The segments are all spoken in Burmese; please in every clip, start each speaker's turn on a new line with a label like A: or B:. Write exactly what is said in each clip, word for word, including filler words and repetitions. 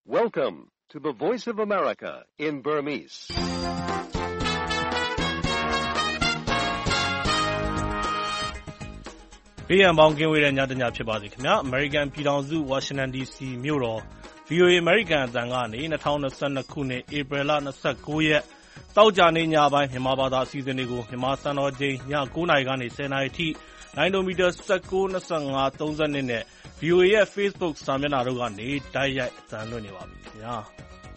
A: Welcome to the Voice of America in Burmese.
B: ။ဘေးရန်ပေါင်းကင်းဝေးတဲ့ညတညဖြစ်ပါစေခင်ဗျာ။ American ပြည်ထောင်စု Washington ဒီ စီ မြို့တော် ဗွီအိုအေ American အသံကနေ၂၀၂၂ ခုနှစ်ဧပြီလ၂၉ ရက်သောကြာနေ့ညပိုင်းမြန်မာဘာသာအစီအစဉ်တွေကိုမြန်မာစံတော်ချိန်ည၉နာရီကနေ၁၀နာရီအထိnineမီတာ၁၉ ၂၅ သုံး၂နဲ့ ဗီအိုအေရဲ့ Facebook စာမျက်နှာတို့ကနေတိုက်ရိုက်အသံလွှင့်နေပါပြီခင်ဗျာ။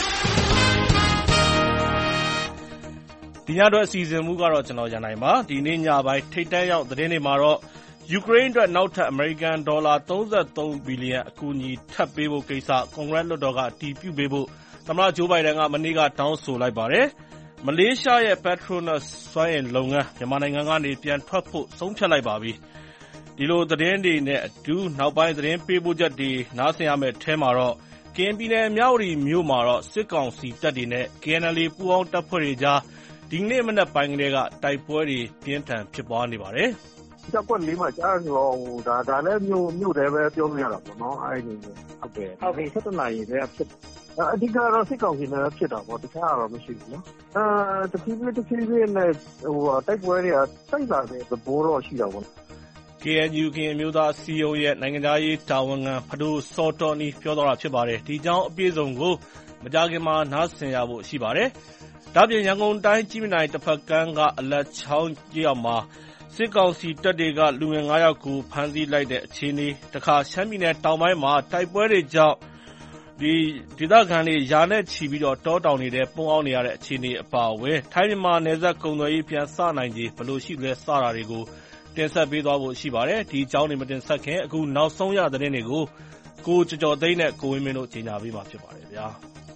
B: ဒီညအတွက်အစီအစဉ်မူကတော့ကျွန်တော်ရန်နိုင်ပါ။ဒီနေ့ညပိုင်းထိပ်တန်းရောက်သတင်းတွေမှာတော့ယူကရိန်းအတွက်နောက်ထပ်အမေရိကန်ဒေါ်လာသုံးသုံးဘီလီယံအကူအညီထပ်ပေးဖို့ကိစ္စကွန်ဂရက်လွှတ်တော်ကအတည်ပြုပေးဖို့သမ္မတဂျိုးဘိုင်ဒန်ကမနေ့ကတောင်းဆိုလိုက်ပါတယ်။မလေးရှားရဲ့ Petronas စွမ်းအင်လုပ်ငန်းမြန်မာနိုင်ငံကနေပြန်ထွက်ဖို့ဆုံးဖြတ်လိုက်ပါပြီ။ဒီလိုသတင်းတွေနဲ့အတူနောက်ပိုင်းသတင်းပေးပို့ချက်တွေနားဆင်ရမယ့်အထဲမှာတော့ကရင်ပြည်နယ်မြဝတီမြို့မှာတော့စစ်ကောင်စီတပ်တွေနဲ့ K N L A ပူးပေါင်းတပ်ဖွဲ့တွေကြားဒီနေ့မနက်ပိုင်းကလေးကတိုက်ပွဲတွေပြင်းထန်ဖြစ်ပွားနေပါတယ်။
C: ချက်ကွက်လေးမှာကြားဆိုတော့ဟိုဒါဒါလည်းမြို့မြို့တယ်ပဲပြောလို့ရတာပေါ့နော်အဲ့ဒီဟုတ်တယ်ဟုတ်ပြီဆက်တနာရီလည်းဖြစ်အဓိကတော့စစ်ကောင်စီနဲ့ဖြစ်တာပေါ့တခြားတော့မရှိဘူးနော်အဲတဖြည်းဖြည်းတဖြည်းဖြည်းနဲ့ဟိုတိုက်ပွဲတွေကစိုက်လာတဲ့သဘောတော့ရှိတာပေါ့
B: K N U ကရင်အမျိုးသားစီယုံရဲ့နိုင်ငံသားရေးတာဝန်ခံဖဒိုစောတော်နီပြောသွားတာဖြစ်ပါတယ်ဒီကြောင်းအပြည့်စုံကိုမကြခင်မှာနားဆင်ရဖို့ရှိပါတယ်ဒါပြင်ရန်ကုန်တိုင်းကြီးမြနိုင်တစ်ဖက်ကမ်းကအလက်ချောင်းကြောက်မှာစစ်ကောင်စီတပ်တွေကလူငယ်၅ယောက်ကိုဖမ်းဆီးလိုက်တဲ့အခြေအနေတခါရှမ်းပြည်နယ်တောင်ပိုင်းမှာတိုက်ပွဲတွေကြောင့်ဒီဒေသခံတွေယာနဲ့ချီပြီးတော့တောတောင်တွေထဲပုံအောင်နေရတဲ့အခြေအနေအပါအဝင်ထိုင်းမြန်မာနယ်စပ်ကုန်သွယ်ရေးပြန်စနိုင်ခြေဘယ်လိုရှိလဲစတာတွေကိုတင်ဆက်ပေးသွားဖို့ရှိပါတယ်ဒီအကြောင်းတွေမတင်ဆက်ခင်အခုနောက်ဆုံးရသတင်းတွေကိုကိုကျော်ကျော်သိန်းနဲ့ကိုဝင်းမင်းတို့ကြီးညာပေးမှာဖြစ်ပါတယ်ဗျာ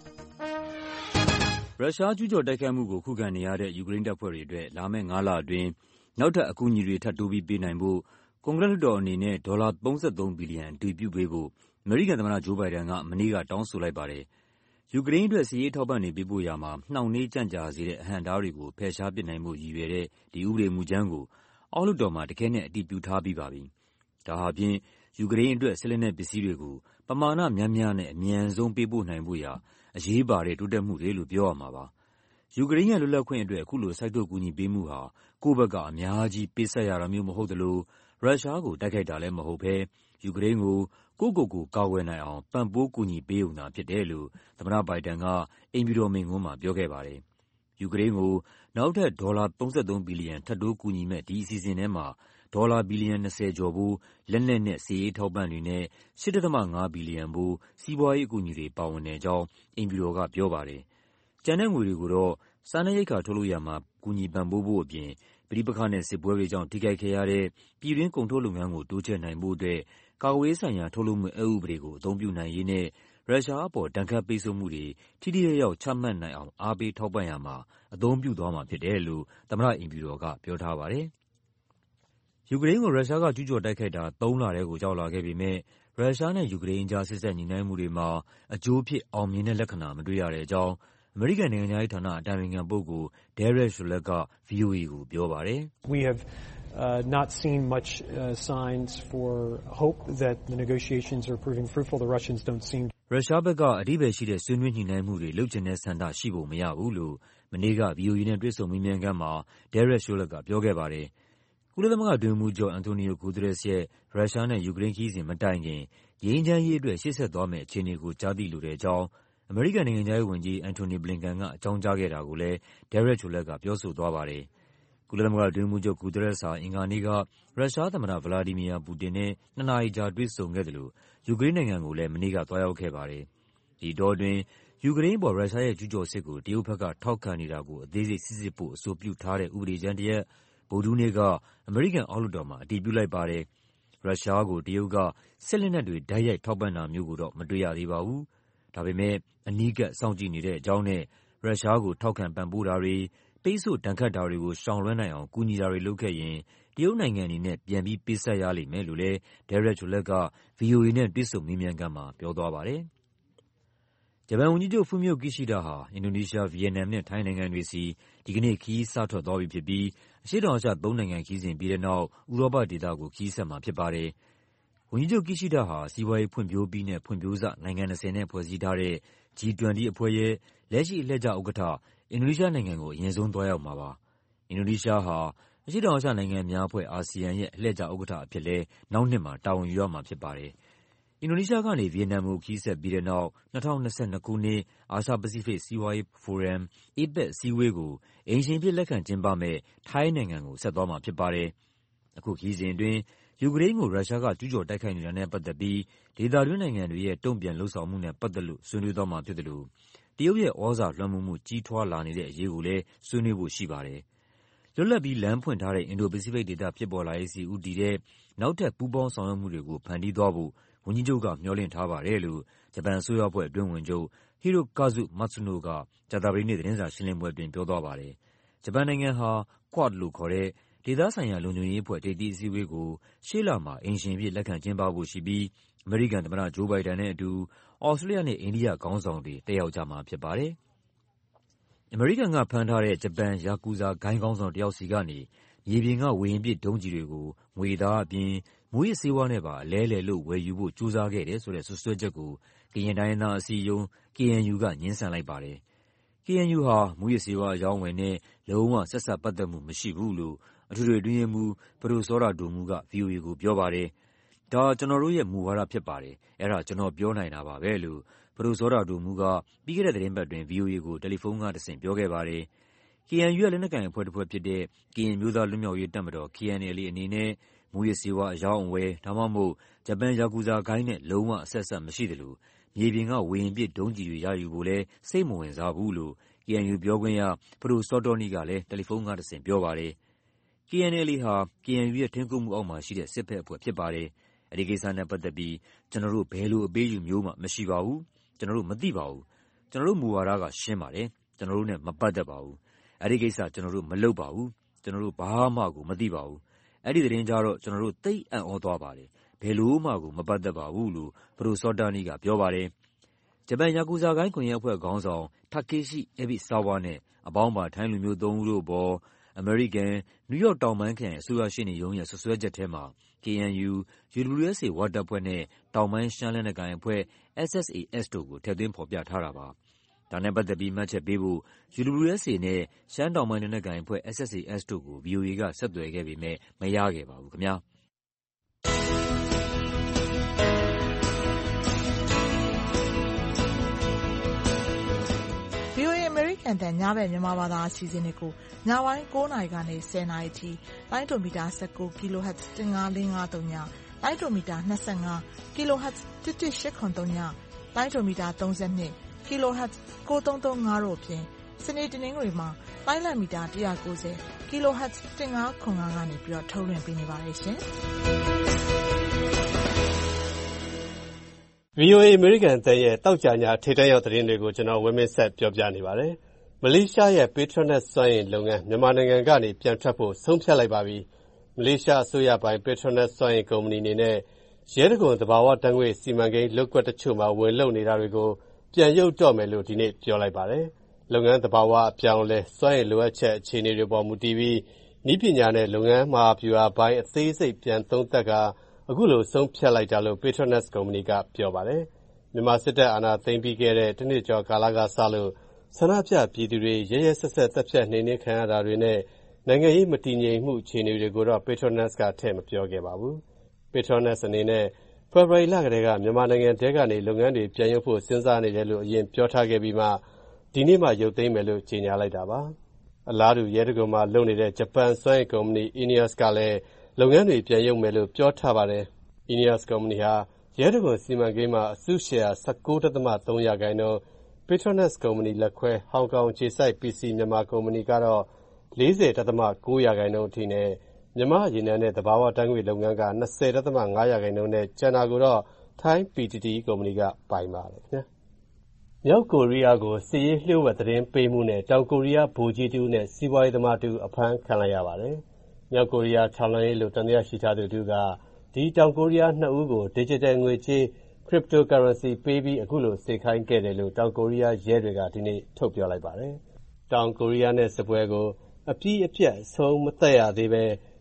D: ရုရှားကျူးကျော်တိုက်ခိုက်မှုကိုခုခံနေရတဲ့ယူကရိန်းတပ်ဖွဲ့တွေအတွက်လာမယ့်ငါးလအတွင်းနောက်ထပ်အကူအညီတွေထပ်တိုးပြီးပေးနိုင်ဖို့ကွန်ဂရက်လွှတ်တော်အနေနဲ့ဒေါ်လာသုံးသုံးဘီလီယံအတည်ပြုပေးဖို့အမေရိကန်သမ္မတဂျိုးဘိုင်ဒန်ကမနေ့ကတောင်းဆိုလိုက်ပါတယ်။ယူကရိန်းအတွက်စစ်ရေးထောက်ပံ့တွေပေးပို့ရာမှာနှောင့်နှေးကြန့်ကြာစေတဲ့အဟန့်အတားတွေကိုဖယ်ရှားပစ်နိုင်ဖို့ရည်ရွယ်တဲ့ဒီဥပဒေမူကြမ်းကိုအောက်လွှတ်တော်မှာတခဲနဲ့အတည်ပြုထားပြီးပါပြီ။ဒါဟာဖြင့်ယူကရိန်းအတွက်စစ်လက်နက်ပစ္စည်းတွေကိုပမာဏများများနဲ့အမြန်ဆုံးပေးပို့နိုင်ဖို့ရာအရေးပါတဲ့တိုးတက်မှုတွေလို့ပြောရမှာပါ။ယူကရိန်းရဲ့လွတ်လပ်ခွင့်အတွက်အခုလိုစိုက်ထုတ်ကူညီပေးမှုဟာကိုယ့်ဘက်ကအများကြီးပေးဆက်ရတာမျိုးမဟုတ်သလိုရုရှားကိုတိုက်ခိုက်တာလည်းမဟုတ်ဘဲယူကရိန်းကိုကိုယ့်ကိုယ်ကိုကာကွယ်နိုင်အောင်ပံ့ပိုးကူညီပေးုံသာဖြစ်တယ်လို့သမ္မတဘိုင်ဒန်ကအိမ်ဖြူတော်မိန့်ခွန်းမှာပြောခဲ့ပါတယ်။ယူကရိန်းကိုနောက်ထပ်ဒေါ်လာသုံးသုံးဘီလီယံထပ်တိုးကူညီမဲ့ဒီအစီအစဉ်ထဲမှာဒေါ်လာဘီလီယံ၂၀ကျော်ဖို့လက်နက်နဲ့စစ်ရေးထောက်ပံ့တွေနဲ့၈ဒသမ၅ဘီလီယံဖို့စီးပွားရေးအကူအညီတွေပါဝင်တဲ့အကြောင်းအိမ်ဖြူတော်ကပြောပါတယ်။ကျန်တဲ့ငွေတွေကိုတော့စားနပ်ရိက္ခာထုတ်လုပ်ရာမှာကူညီပံ့ပိုးဖို့အပြင်ပဋိပက္ခနဲ့စစ်ပွဲတွေကြောင့်ထိခိုက်ခဲ့ရတဲ့ပြည်တွင်းကုန်ထုတ်လုပ်ငန်းကိုတိုးချဲ့နိုင်ဖို့အတွက်ကာကွယ်ရေးဆိုင်ရာထုတ်လုပ်မှုအက်ဥပဒေကိုအသုံးပြုနိုင်ရေးနဲ့ရုရှားအပေါ်ဒဏ်ခတ်ပိတ်ဆို့မှုတွေထိထိရောက်ရောက်ချမှတ်နိုင်အောင်အားပေးထောက်ပံ့ရမှာအသုံးပြုသွားမှာဖြစ်တယ်လို့သမ္မတအိမ်ဖြူတော်ကပြောထားပါတယ်။ယူကရိန်းကိုရုရှားကကျူးကျော်တိုက်ခိုက်တာသုံးလထဲကိုရောက်လာခဲ့ပေမဲ့ရုရှားနဲ့ယူကရိန်းကြားဆက်ဆက်ညှိနှိုင်းမှုတွေမှာအကျိုးဖြစ်အောင်မြင်တဲ့လက္ခဏာမတွေ့ရတဲ့အကြောင်းအမေရိကန်နိုင်ငံခြားရေးဌာနအတိုင်ပင်ခံပုဂ္ဂိုလ် Derek Chollet က ဗွီအိုအေကိုပြောပါတယ်။
E: We have uh, not seen much uh, signs for hope that the negotiations are proving fruitful. The Russians don't seem
D: ရုရှားဘက်ကအဓိပ္ပာယ်ရှိတဲ့ဆွေးနွေးညှိနှိုင်းမှုတွေလုပ်ချင်တဲ့ဆန္ဒရှိပုံမရဘူးလို့မနေ့က ဗွီအိုအေနဲ့တွေ့ဆုံမေးမြန်းခန်းမှာ Derek Chollet ကပြောခဲ့ပါတယ်။ကုလသမဂ္ဂအတွင်းရေးမှူးချုပ် Antonio Guterres ရဲ့ရုရှားနဲ့ယူကရိန်းခရီးစဉ်မတိုင်ခင်ငြိမ်းချမ်းရေးအတွက်ရှေ့ဆက်သွားမယ့်အခြေအနေကိုကြားသိလိုတဲ့အကြောင်းအမေရိကန်နိုင်ငံခြားရေးဝန်ကြီး Antony Blinken ကအကြောင်းကြားခဲ့တာကိုလည်း Derek Chollet ကပြောဆိုသွားပါတယ်။ကုလသမဂ္ဂအတွင်းရေးမှူးချုပ် Guterres ဟာအင်္ဂါနေ့ကရုရှားသမ္မတ Vladimir Putin နဲ့နှစ်နာရီကြာတွေ့ဆုံခဲ့သလိုယူကရိန်းနိုင်ငံကိုလည်းမနေ့ကသွားရောက်ခဲ့ပါတယ်။ဒီအတောအတွင်းယူကရိန်းအပေါ်ရုရှားရဲ့ကျူးကျော်စစ်ကိုတရုတ်ဘက်ကထောက်ခံနေတာကိုအသေးစိတ်စိစစ်ဖို့အဆိုပြုထားတဲ့ဥပဒေကြမ်းတစ်ရပ်ဗုဒ္ဓဟူးနေ့ကအမေရိကန်အောက်လွှတ်တော်မှာအတည်ပြုလိုက်ပါတယ်။ရုရှားကိုတရုတ်ကစစ်လက်နက်တွေတိုက်ရိုက်ထောက်ပံ့တာမျိုးကိုတော့မတွေ့ရသေးပါဘူး။ဒါပေမဲ့အနီးကပ်စောင့်ကြည့်နေတဲ့အကြောင်းနဲ့ရုရှားကိုထောက်ခံပံ့ပိုးတာတွေပိတ်ဆို့ဒဏ်ခတ်တာတွေကိုရှောင်လွှဲနိုင်အောင်ကူညီတာတွေလုပ်ခဲ့ရင်တရုတ်နိုင်ငံအနေနဲ့ပြန်ပြီးပေးဆပ်ရလိမ့်မယ်လို့လည်း Derek Chollet က ဗွီအိုအေနဲ့တွေ့ဆုံမေးမြန်းခန်းမှာပြောသွားပါတယ်။ဂျပန်ဝန်ကြီးချုပ် Fumio Kishida ဟာအင်ဒိုနီးရှား၊ဗီယက်နမ်နဲ့ထိုင်းနိုင်ငံတွေဆီဒီကနေ့ခရီးစထွက်သွားပြီဖြစ်ပြီးအရှေ့တောင်အာရှသုံးနိုင်ငံခရီးစဉ်ပြီးတဲ့နောက်ဥရောပဒေသကိုခရီးဆက်မှာဖြစ်ပါတယ်။ဝန်ကြီးချုပ် Kishida ဟာစီးပွားရေးဖွံ့ဖြိုးပြီးနဲ့ဖွံ့ဖြိုးစနိုင်ငံ၂၀နဲ့ဖွဲ့စည်းထားတဲ့ ဂျီ ၂၀ အဖွဲ့ရဲ့လက်ရှိအလှည့်ကျဥက္ကဋ္ဌ အင်ဒိုနီးရှားနိုင်ငံကိုအရင်ဆုံးသွားရောက်မှာပါ။ အင်ဒိုနီးရှားဟာအရှေ့တောင်အာရှနိုင်ငံများအဖွဲ့ အာဆီယံရဲ့အလှည့်ကျဥက္ကဋ္ဌအဖြစ်လည်းနောက်နှစ်မှာတာဝန်ယူရမှာဖြစ်ပါတယ်။ အင်ဒိုနီးရှားကနေ ဗီယက်နမ်ကိုခရီးဆက်ပြီးတဲ့နောက် ၂၀၂၂ ခုနှစ် အာရှပစိဖိတ်စီးပွားရေးဖိုရမ် အေပက် အစည်းအဝေးကိုအိမ်ရှင်အဖြစ်လက်ခံကျင်းပမယ့် ထိုင်းနိုင်ငံကိုဆက်သွားမှာဖြစ်ပါတယ်။ အခုခရီးစဉ်အတွင်း ယူကရိန်းကိုရုရှားကကျူးကျော်တိုက်ခိုက်နေတာနဲ့ပတ်သက်ပြီး ဒေသတွင်းနိုင်ငံတွေရဲ့တုံ့ပြန်လုပ်ဆောင်မှုနဲ့ပတ်သက်လို့ဆွေးနွေးသွားမှာဖြစ်သလို တရုတ်ရဲ့သြဇာလွှမ်းမိုးမှုကြီးထွားလာနေတဲ့အရေးကိုလည်းဆွေးနွေးဖို့ရှိပါတယ်။ လွတ်လပ်ပြီးလမ်းဖွင့်ထားတဲ့အင်ဒို-ပစိဖိတ်ဒေသဖြစ်ပေါ်လာရေးဆီဦးတည်တဲ့နောက်ထပ်ပူးပေါင်းဆောင်ရွက်မှုတွေကိုဖန်တီးသွားဖို့ဝန်ကြီးချုပ်ကမျှော်လင့်ထားပါတယ်လို့ ဂျပန်အစိုးရအဖွဲ့အတွင်းဝန်ချုပ် Hirokazu Matsuno ကကြာသပတေးနေ့သတင်းစာရှင်းလင်းပွဲအတွင်းပြောသွားပါတယ်။ ဂျပန်နိုင်ငံဟာ Quad လို့ခေါ်တဲ့ဒေသဆိုင်ရာလုံခြုံရေးအဖွဲ့ထိပ်သီးအစည်းအဝေးကိုရှေ့လမှာအိမ်ရှင်အဖြစ်လက်ခံကျင်းပဖို့ရှိပြီး အမေရိကန်သမ္မတ Joe Biden နဲ့အတူ သြစတြေးလျနဲ့အိန္ဒိယခေါင်းဆောင်တွေတက်ရောက်ကြမှာဖြစ်ပါတယ်။ အမေရိကန်ကဖမ်းထားတဲ့ဂျပန် ယာကူဇာဂိုဏ်းခေါင်းဆောင်တယောက်ဆီကနေ မြေပြင်ကဝေဟင်ပစ်ဒုံးကျည်တွေကို ငွေသားအပြင် မူးယစ်ဆေးဝါးနဲ့ပါအလဲအလှယ်လုပ်ဝယ်ယူဖို့ကြိုးစားခဲ့တယ်ဆိုတဲ့စွပ်စွဲချက်ကို ကရင်တိုင်းရင်းသားအစည်းအရုံး ကေအန်ယူ ကငြင်းဆန်လိုက်ပါတယ်။ ကေအန်ယူ ဟာ မူးယစ်ဆေးဝါးအရောင်းအဝယ်နဲ့လုံးဝဆက်စပ်ပတ်သက်မှုမရှိဘူးလို့ အထွေထွေအတွင်းရေးမှူး ပဒိုစောတာဒိုမူးက ဗွီအိုအေကိုပြောပါတယ်။ ဒါ ကျနော်တို့ရဲ့မူဝါဒဖြစ်ပါတယ်။ အဲဒါ ကျနော်ပြောနိုင်တာပါပဲလို့ ပဒိုစောတာဒိုမူးက ပြီးခဲ့တဲ့သီတင်းပတ်အတွင်း ဗွီအိုအေကို တယ်လီဖုန်းကတဆင့်ပြောခဲ့ပါတယ်။ ကေအန်ယူရဲ့လက်နက်ကိုင်အဖွဲ့တဖွဲ့ဖြစ်တဲ့ ကရင်အမျိုးသားလွတ်မြောက်ရေးတပ်မတော် ကေအန်အယ်လ်အေ အနေနဲ့ မူးယစ်ဆေးဝါးအရောင်းအဝယ် ဒါမှမဟုတ် ဂျပန်ယာကူဇာဂိုဏ်းနဲ့လုံးဝအဆက်အစပ်မရှိသလို မြေပြင်ကဝေဟင်ပစ်ဒုံးကျည်တွေရယူဖို့လည်းစိတ်မဝင်စားဘူးလို့ ကေအန်ယူပြောခွင့်ရ ပဒိုစောတောနီးကလည်း တယ်လီဖုန်းကတဆင့်ပြောပါတယ်။ ကေအန်အယ်လ်အေ ဟာ ကေအန်ယူရဲ့ထိန်းချုပ်မှုအောက်မှာရှိတဲ့စစ်ဘက်အဖွဲ့ဖြစ်ပါတယ်။ အဲဒီကိစ္စနဲ့ပတ်သက်ပြီး ကျနော်တို့ ဘယ်လိုအပေးအယူမျိုးမှမရှိပါဘူး။ ကျနော်တို့မသိပါဘူး။ ကျနော်တို့မူဝါဒကရှင်းပါတယ်။ ကျနော်တို့နဲ့မပတ်သက်ပါဘူး။ အဲဒီကိစ္စ ကျနော်တို့မလုပ်ပါဘူး။ ကျနော်တို့ ဘာမှကိုမသိပါဘူး။ အဲဒီသတင်းကြားတော့ ကျနော်တို့ သိပ်အံ့သြသွားပါတယ်။ ဘယ်လိုမှကိုမပတ်သက်ပါဘူးလို့ ပဒိုစောတာနီးကပြောပါတယ်။ ဂျပန်ယာကူဇာဂိုဏ်းကွန်ယက်အဖွဲ့ခေါင်းဆောင် Takeshi Ebisawa နဲ့ အပေါင်းပါထိုင်းလူမျိုးသုံးဦးတို့အပေါ် အမေရိကန်၊ နယူးယောက်တောင်ပိုင်းခရိုင်အစိုးရရှေ့နေရုံးရဲ့စွပ်စွဲချက်ထဲမှာ ကေအန်ယူ၊ ယူဒဗလျူအက်စ်အေ ဝတပ်ဖွဲ့နဲ့ တောင်ပိုင်းရှမ်းလက်နက်ကိုင်အဖွဲ့ အက်စ် အက်စ် အေ အက်စ် တို့ကို ထည့်သွင်းဖော်ပြထားတာပါ။ ဒါနဲ့ပတ်သက်ပြီးမှတ်ချက်ပေးဖို့ ယူဒဗလျူအက်စ်အေနဲ့ ရှမ်းတောင်ပိုင်းလက်နက်ကိုင်အဖွဲ့ အက်စ် အက်စ် အေ အက်စ် တို့ကို ဗွီအိုအေကဆက်သွယ်ခဲ့ပေမယ့်မရခဲ့ပါဘူးခင်ဗျာ။
F: VOA အမေရိကန်တန်ညဘက်မြန်မာဘာသာအစီအစဉ်တွေကိုညပိုင်းကိုးနာရီကနေဆယ်နာရီထိလိုင်းဒိုမီတာ၁၉ kHz ၁၅၄၅၃ညလိုင်းဒိုမီတာ၂၅ kHz ၁၁၈၇၃ညလိုင်းဒိုမီတာ၃၂ kHz ၉၃၃၅တို့အပြင်စနေတနင်္ဂနွေမှာလိုင်းလံမီတာ၁၉၀ kHz ၁၅၇၅ကနေပြီးတော့ထုတ်လွှင့်ပေးနေပါတယ်ရှင်။
G: ဗွီအိုအေ အမေရိကန်အသံရဲ့သောကြာညထိပ်တန်းရောက်သတင်းတွေကိုကျွန်တော်ဝင်းမင်းဆက်ပြောပြနေပါတယ်။မလေးရှားရဲ့ Petronas စွမ်းအင်လုပ်ငန်းမြန်မာနိုင်ငံကနေပြန်ထွက်ဖို့ဆုံးဖြတ်လိုက်ပါပြီ။မလေးရှားအစိုးရပိုင် Petronas စွမ်းအင်ကုမ္ပဏီအနေနဲ့ရဲတံခွန်သဘာဝဓာတ်ငွေ့စီမံကိန်းလုပ်ကွက်တချို့မှာဝင်လုပ်နေတာတွေကိုပြန်ရုပ်တော့မယ်လို့ဒီနေ့ပြောလိုက်ပါတယ်။လုပ်ငန်းသဘာဝအပြောင်းအလဲစွမ်းအင်လိုအပ်ချက်အခြေအနေတွေပေါ်မူတည်ပြီးနည်းပညာနဲ့လုပ်ငန်းမဟာဗျူဟာပိုင်းအသေးစိတ်ပြန်သုံးသပ်ကာအခုလိုဆုံးဖြတ်လိုက်တာလို့ Petronas ကုမ္ပဏီကပြောပါတယ်။မြန်မာစစ်တပ်အာဏာသိမ်းပြီးခဲ့တဲ့တနှစ်ကျော်ကာလကစလို့ဆန္ဒပြပြည်သူတွေရဲရဲဆက်ဆက်တပ်ဖြတ်နှိမ်နင်းခံရတာတွေနဲ့နိုင်ငံရေးမတည်ငြိမ်မှုအခြေအနေတွေကိုတော့ Petronas ကထည့်မပြောခဲ့ပါဘူး။ Petronas အနေနဲ့ဖေဖော်ဝါရီလကတည်းကမြန်မာနိုင်ငံထဲကနေလုပ်ငန်းတွေပြန်ရုပ်ဖို့စဉ်းစားနေတယ်လို့အရင်ပြောထားခဲ့ပြီးမှဒီနေ့မှရုပ်သိမ်းမယ်လို့ကြေညာလိုက်တာပါ။အလားတူရဲတံခွန်မှာလုပ်နေတဲ့ဂျပန်စွမ်းအင်ကုမ္ပဏီ Eneos ကလည်းလုပ်ငန်းတွေပြန်ရုပ်မယ်လို့ပြောထားပါတယ်။ Eneos ကုမ္ပဏီဟာရဲတံခွန်စီမံကိန်းမှာအစုရှယ်ယာ ၁၉.၃ ရာခိုင်နှုန်း Petronas ကုမ္ပဏီလက်ခွဲဟောင်ကောင်အခြေစိုက် ပီ စီ မြန်မာကုမ္ပဏီကတော့ ၄၀.၉ ရာခိုင်နှုန်းအထိနဲ့မြန်မာ့ရေနံနဲ့သဘာဝဓာတ်ငွေ့လုပ်ငန်းက ၂၀.၅ ရာခိုင်နှုန်းနဲ့ကျန်တာကိုတော့ထိုင်း ပီ တီ တီ အီ ကုမ္ပဏီကပိုင်ပါတယ်ခင်ဗျာ။မြောက်ကိုရီးယားကိုစစ်ရေးလျှို့ဝှက်သတင်းပေးမှုနဲ့တောင်ကိုရီးယားဗိုလ်ကြီးတဦးနဲ့စီးပွားရေးသမားတဦးအဖမ်းခံလိုက်ရပါတယ်။မြောက်ကိုရီးယားထောက်လှမ်းရေးလို့သံသယရှိထားသူတဦးကဒီတောင်ကိုရီးယားနှစ်ဦးကို Digital ငွေကြေး Cryptocurrency ပေးပြီးအခုလိုစေခိုင်းခဲ့တယ်လို့တောင်ကိုရီးယားရဲတွေကဒီနေ့ထုတ်ပြောလိုက်ပါတယ်။တောင်ကိုရီးယားနဲ့စစ်ပွဲကိုအပြီးအပြတ်အဆုံးမသတ်ရသေးပဲ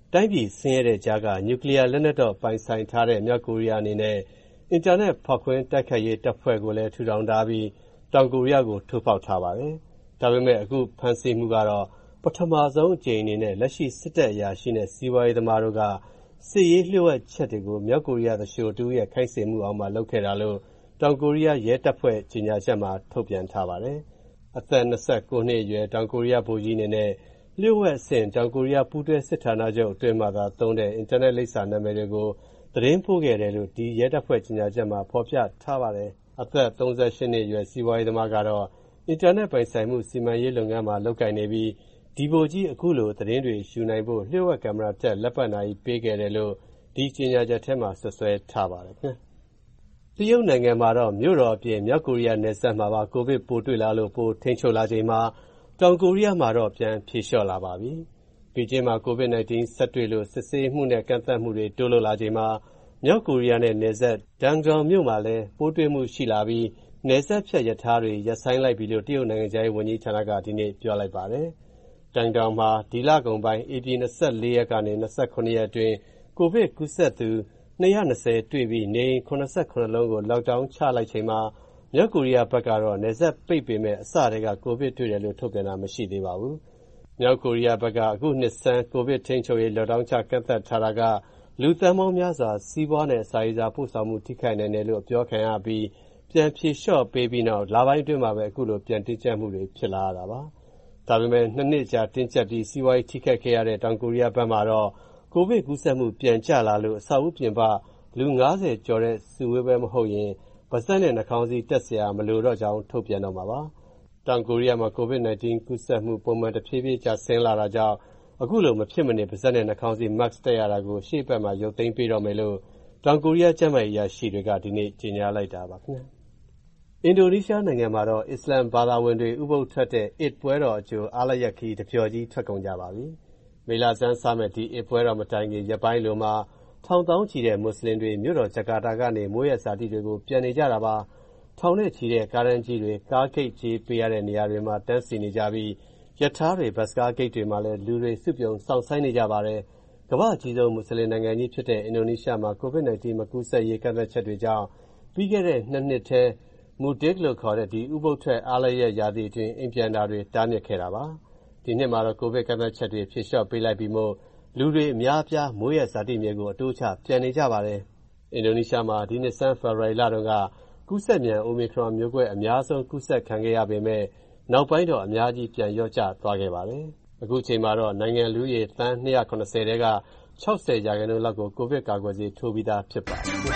G: တိုင်းပြည်ဆင်းရဲတဲ့ကြားကနျူကလ িয়ার လက်နက်တော့ပိုင်ဆိုင်ထားတဲ့မြောက်ကိုရီးယားအနေနဲ့အင်တာနက်ဖောက်ခွင်းတိုက်ခိုက်ရေးတပ်ဖွဲ့ကိုလည်းထူထောင်ထားပြီးတောင်ကိုရီးယားကိုထိုးဖောက်ထားပါတယ်။ဒါပေမဲ့အခုဖမ်းဆီးမှုကတော့ပထမဆုံးအကြိမ်အနေနဲ့လက်ရှိစစ်တပ်အရာရှိနဲ့စီးပွားရေးသမားတို့ကစစ်ရေးလျှို့ဝှက်ချက်တွေကိုမြောက်ကိုရီးယားသရှိုတူရဲ့ခိုင်းစေမှုအောက်မှာလုပ်ခဲ့တာလို့တောင်ကိုရီးယားရဲတပ်ဖွဲ့ကြေညာချက်မှာထုတ်ပြန်ထားပါတယ်။အသက်၂၉နှစ်အရွယ်တောင်ကိုရီးယားဗိုလ်ကြီးအနေနဲ့လျှို့ဝှက်အဆင့်တောင်ကိုရီးယားပူးတွဲစစ်ဌာနချုပ်အတွင်းမှာသာသုံးတဲ့အင်တာနက်လိပ်စာနာမည်တွေကိုသတင်းပို့ခဲ့တယ်လို့ဒီရဲတပ်ဖွဲ့ကြေညာချက်မှာဖော်ပြထားပါတယ်။အသက်၃၈နှစ်အရွယ်စီးပွားရေးသမားကတော့အင်တာနက်ပိုင်ဆိုင်မှုစီမံရေးလုပ်ငန်းမှာလုပ်ကိုင်နေပြီးဒီဗိုလ်ကြီးအခုလိုသတင်းတွေယူနိုင်ဖို့လျှို့ဝှက်ကင်မရာတက်လက်ပတ်နာကြီးပေးခဲ့တယ်လို့ဒီကြေညာချက်ထဲမှာဆွဆွဲထားပါတယ်ခင်ဗျ။တရုတ်နိုင်ငံမှာတော့မြို့တော်အပြင်မြောက်ကိုရီးယားနယ်စပ်မှာပါကိုဗစ်ပိုးတွေ့လာလို့ပိုးထိန်းချုပ်လာချိန်မှာတောင်ကိုရီးယားမှာတော့ပြန်ဖြေလျှော့လာပါပြီ။ဘေကျင်းမှာကိုဗစ်နာইンဆက်တွေ့လို့စစ်ဆေးမှုနဲ့ကန့်သတ်မှုတွေတိုးလို့လာချိန်မှာမြောက်ကိုရီးယားနဲ့နယ်စပ်ဒန်ဂျောင်မြို့မှာလည်းပိုးတွေ့မှုရှိလာပြီးနယ်စပ်ဖြတ်ရထားတွေရပ်ဆိုင်းလိုက်ပြီလို့တရုတ်နိုင်ငံခြားရေးဝန်ကြီးဌာနကဒီနေ့ပြောလိုက်ပါတယ်။ဒန်ဂျောင်မှာဒီလကုန်ပိုင်းဧပြီ၂၄ရက်ကနေ၂၇ရက်အတွင်းကိုဗစ်ကူးစက်သူ၂၂၀တွေ့ပြီးနေအိမ်၇၇လုံးကိုလော့ဒေါင်းချလိုက်ချိန်မှာမြောက်ကိုရီးယားဘက်ကတော့နယ်စပ်ပိတ်ပေမဲ့အစတည်းကကိုဗစ်တွေ့တယ်လို့ထုတ်ပြန်တာမရှိသေးပါဘူး။မြောက်ကိုရီးယားဘက်ကအခုနှစ်ဆန်းကိုဗစ်ထိန်းချုပ်ရေးလော့ဒေါင်းချကန့်သတ်ထားတာကလူသန်းပေါင်းများစွာစီးပွားနဲ့စာရေးစာပို့ဆောင်မှုထိခိုက်နိုင်တယ်လို့ပြောခံရပြီးပြန်ဖြေလျှော့ပေးပြီးနောက်လပိုင်းအတွင်းမှာပဲအခုလိုပြန်တင်းကျပ်မှုတွေဖြစ်လာရတာပါ။ဒါပေမဲ့နှစ်နှစ်ကြာတင်းကျပ်ပြီးစီးပွားရေးထိခိုက်ခဲ့ရတဲ့တောင်ကိုရီးယားဘက်မှာတော့ကိုဗစ်ကူးစက်မှုပြန်ကျလာလို့အဆောက်အဦပြင်ပလူ၅၀ကျော်တဲ့စုဝေးပွဲမဟုတ်ရင်ပါးစပ်နဲ့နှာခေါင်းစည်းတပ်စရာမလိုတော့ကြောင်းထုတ်ပြန်တော့မှာပါ။တောင်ကိုရီးယားမှာကိုဗစ်နာইンကူးစက်မှုပုံမှန်တဖြည်းဖြည်းကျဆင်းလာတာကြောင့်အခုလိုမဖြစ်မနေပါးစပ်နဲ့နှာခေါင်းစည်း mask တပ်ရတာကိုရှေ့ဘက်မှာရုပ်သိမ်းပေးတော့မယ်လို့တောင်ကိုရီးယားကျန်းမာရေးအရာရှိတွေကဒီနေ့ကြေညာလိုက်တာပါခင်ဗျာ။အင်ဒိုနီးရှားနိုင်ငံမှာတော့အစ္စလာမ်ဘာသာဝင်တွေဥပုသ်ထွက်တဲ့ Eid ပွဲတော်အကြိုအားလပ်ရက်ခီးတပျော်ကြီးထွက်ကုန်ကြပါပြီ။မေလဆန်းစမဲ့ဒီ Eid ပွဲတော်မတိုင်ခင်ရက်ပိုင်းလိုမှာထောင်သောင်းချီတဲ့မွတ်စလင်တွေမြို့တော်ဂျကာတာကနေမိုးရက်ဇာတိတွေကိုပြန်နေကြတာပါ။ထောင်နဲ့ချီတဲ့ကားရန်ကြီးတွေကားဂိတ်ကြီးပေးရတဲ့နေရာတွေမှာတန်းစီနေကြပြီးရထားတွေဘတ်စကားဂိတ်တွေမှာလည်းလူတွေစုပြုံစောင့်ဆိုင်းနေကြပါတယ်။ကမ္ဘာ့အကြီးဆုံးမွတ်စလင်နိုင်ငံကြီးဖြစ်တဲ့အင်ဒိုနီးရှားမှာကိုဗစ်နာইンမကူးစက်ရေးကန့်သတ်ချက်တွေကြောင့်ပြီးခဲ့တဲ့နှစ်နှစ်ထဲမူဒစ်လို့ခေါ်တဲ့ဒီဥပုသ်ထွက်အားလပ်ရက်ရာသီအတွင်းအိမ်ပြန်တာတွေတားမြစ်ခဲ့တာပါ။ဒီနှစ်မှာတော့ကိုဗစ်ကန့်သတ်ချက်တွေဖြေလျှော့ပေးလိုက်ပြီးမို့လူတွေအများအပြားမိုးရက်ဇာတိမြေကိုအတိုးချပြန်နေကြပါတယ်။အင်ဒိုနီးရှားမှာဒီနှစ်ဆန်းဖေဖော်ဝါရီလတုန်းကကူးစက်မြန် Omicron မျိုးကွဲအများဆုံးကူးစက်ခံခဲ့ရပေမဲ့နောက်ပိုင်းတော့အများကြီးပြန်လျော့ကျသွားခဲ့ပါတယ်။အခုချိန်မှာတော့နိုင်ငံလူဦးရေသန်း၂၇၀ထဲက၆၀ရာခိုင်နှုန်းလောက်ကိုကိုဗစ်ကာကွယ်ဆေးထိုးပြီးသားဖြစ်ပါတယ်။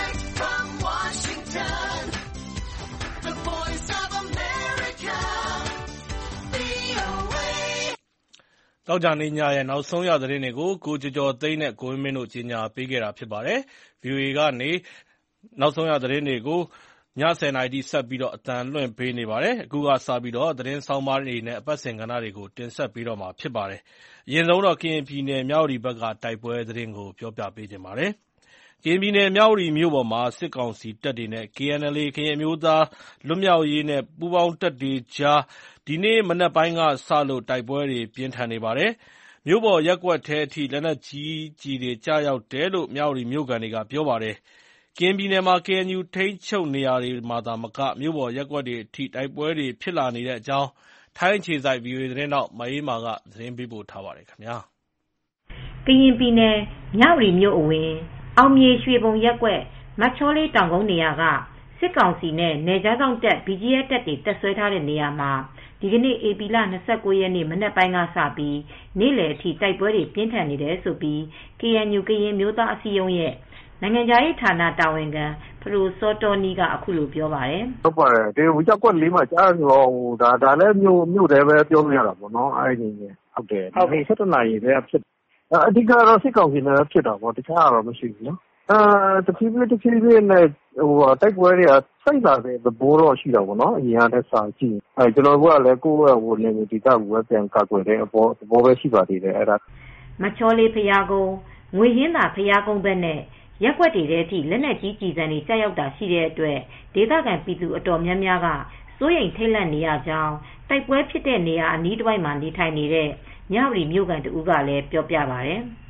B: သောကြာနေ့ညရဲ့နောက်ဆုံးရသတင်းတွေကိုကိုကျော်ကျော်သိန်းနဲ့ကိုဝင်းမင်းတို့ကြီးညာပေးခဲ့တာဖြစ်ပါတယ်။ ဗီအိုအေကနေနောက်ဆုံးရသတင်းတွေကိုည၁၀နာရီထိဆက်ပြီးတော့အသံလွှင့်ပေးနေပါတယ်။အခုကစပြီးတော့သတင်းဆောင်းပါးတွေနဲ့အပတ်စဉ်ကဏ္ဍတွေကိုတင်ဆက်ပေးတော့မှာဖြစ်ပါတယ်။အရင်ဆုံးတော့ကရင်ပြည်နယ်မြဝတီဘက်ကတိုက်ပွဲသတင်းကိုပြောပြပေးချင်ပါတယ်။ကရင်ပြည်နယ်မြဝတီမြို့ပေါ်မှာစစ်ကောင်စီတပ်တွေနဲ့ ကေအန်အယ်လ်အေ ကရင်အမျိုးသားလွတ်မြောက်ရေးနဲ့ပူးပေါင်းတပ်တွေကြားဒီနေ့မနက်ပိုင်းကစလို့တိုက်ပွဲတွေပြင်းထန်နေပါတယ်။မြို့ပေါ်ရပ်ကွက်ထဲအထိလက်နက်ကြီးကျည်တွေကျရောက်တယ်လို့မြဝတီမြို့ခံတွေကပြောပါတယ်။ကရင်ပြည်နယ်မှာ ကေအန်ယူ ထိန်းချုပ်နေရာတွေမှာသာမကမြို့ပေါ်ရပ်ကွက်တွေအထိတိုက်ပွဲတွေဖြစ်လာနေတဲ့အကြောင်းထိုင်းအခြေစိုက် ဗွီအိုအေ သတင်းထောက်မအေးမာကသတင်းပေးပို့ထားပါတယ်ခင်ဗျာ
H: ။ကရင်ပြည်နယ်မြဝတီမြို့အဝင်အောင်မြေရွှေဘုံရပ်ကွက်မတ်ချောလေးတောင်ကုန်းနေရာကစစ်ကောင်စီနဲ့နယ်ခြားစောင့်တပ် ဘီဂျီအက်ဖ် တပ်တွေတပ်ဆွဲထားတဲ့နေရာမှာဒီကနေ့ဧပြီလ၂၉ရက်နေ့မနက်ပိုင်းကစပြီးနေ့လယ်အထိတိုက်ပွဲတွေပြင်းထန်နေတယ်လို့ ကေအန်ယူ ကရင်မျိုးသားအစည်းအရုံးရဲ့နိုင်ငံခြားရေးဌာနတာဝန်ခံဖဒိုစောတောနီးကအခုလိုပြောပါတယ်
C: ။ဟုတ်ပါတယ်ဒီရပ်ကွက်လေးမှာကြားဆိုတော့ဒါဒါလည်းမြို့မြို့တယ်ပဲပြောလို့ရတာပေါ့နော်အဲ့ဒီနေဟုတ်တယ်ဟုတ်ပြီ၁၇နာရီတည်းဖြစ်အဓိကတော့စစ်ကောင်စီနဲ့ဖြစ်တာပေါ့တခြားတော့မရှိဘူးနော်အဲတဖြည်းဖြည်းတဖြည်းဖြည်းနဲ့ဟိုတိုက်ပွဲတွေကစိတ်လာတဲ့သဘောတော့ရှိတာပေါ့နော်အရင်ကတည်းကစာကြည့်အဲကျွန်တော်ကလည်းကိုယ့်ရဲ့ဟိုနေဒီကကိုပဲပြန်ကာကွယ်တဲ့အပေါ်သဘောပဲရှိပါသေးတယ်အဲ့ဒါ
H: မချောလေးဖျားကုန်းငွေရင်းသာဖျားကုန်းဘက်နဲ့ရက်ွက်တွေထဲအထိလက်နက်ကြီးကြီးစံတွေကြောက်ရောက်တာရှိတဲ့အတွက်ဒေသခံပြည်သူအတော်များများကစိုးရိမ်ထိတ်လန့်နေရကြောင်းတိုက်ပွဲဖြစ်တဲ့နေရာအနီးတစ်ဝိုက်မှာနေထိုင်နေတဲ့မြဝတီမြို့ကန်တူကလည်းပြောပြပါတယ်
C: ။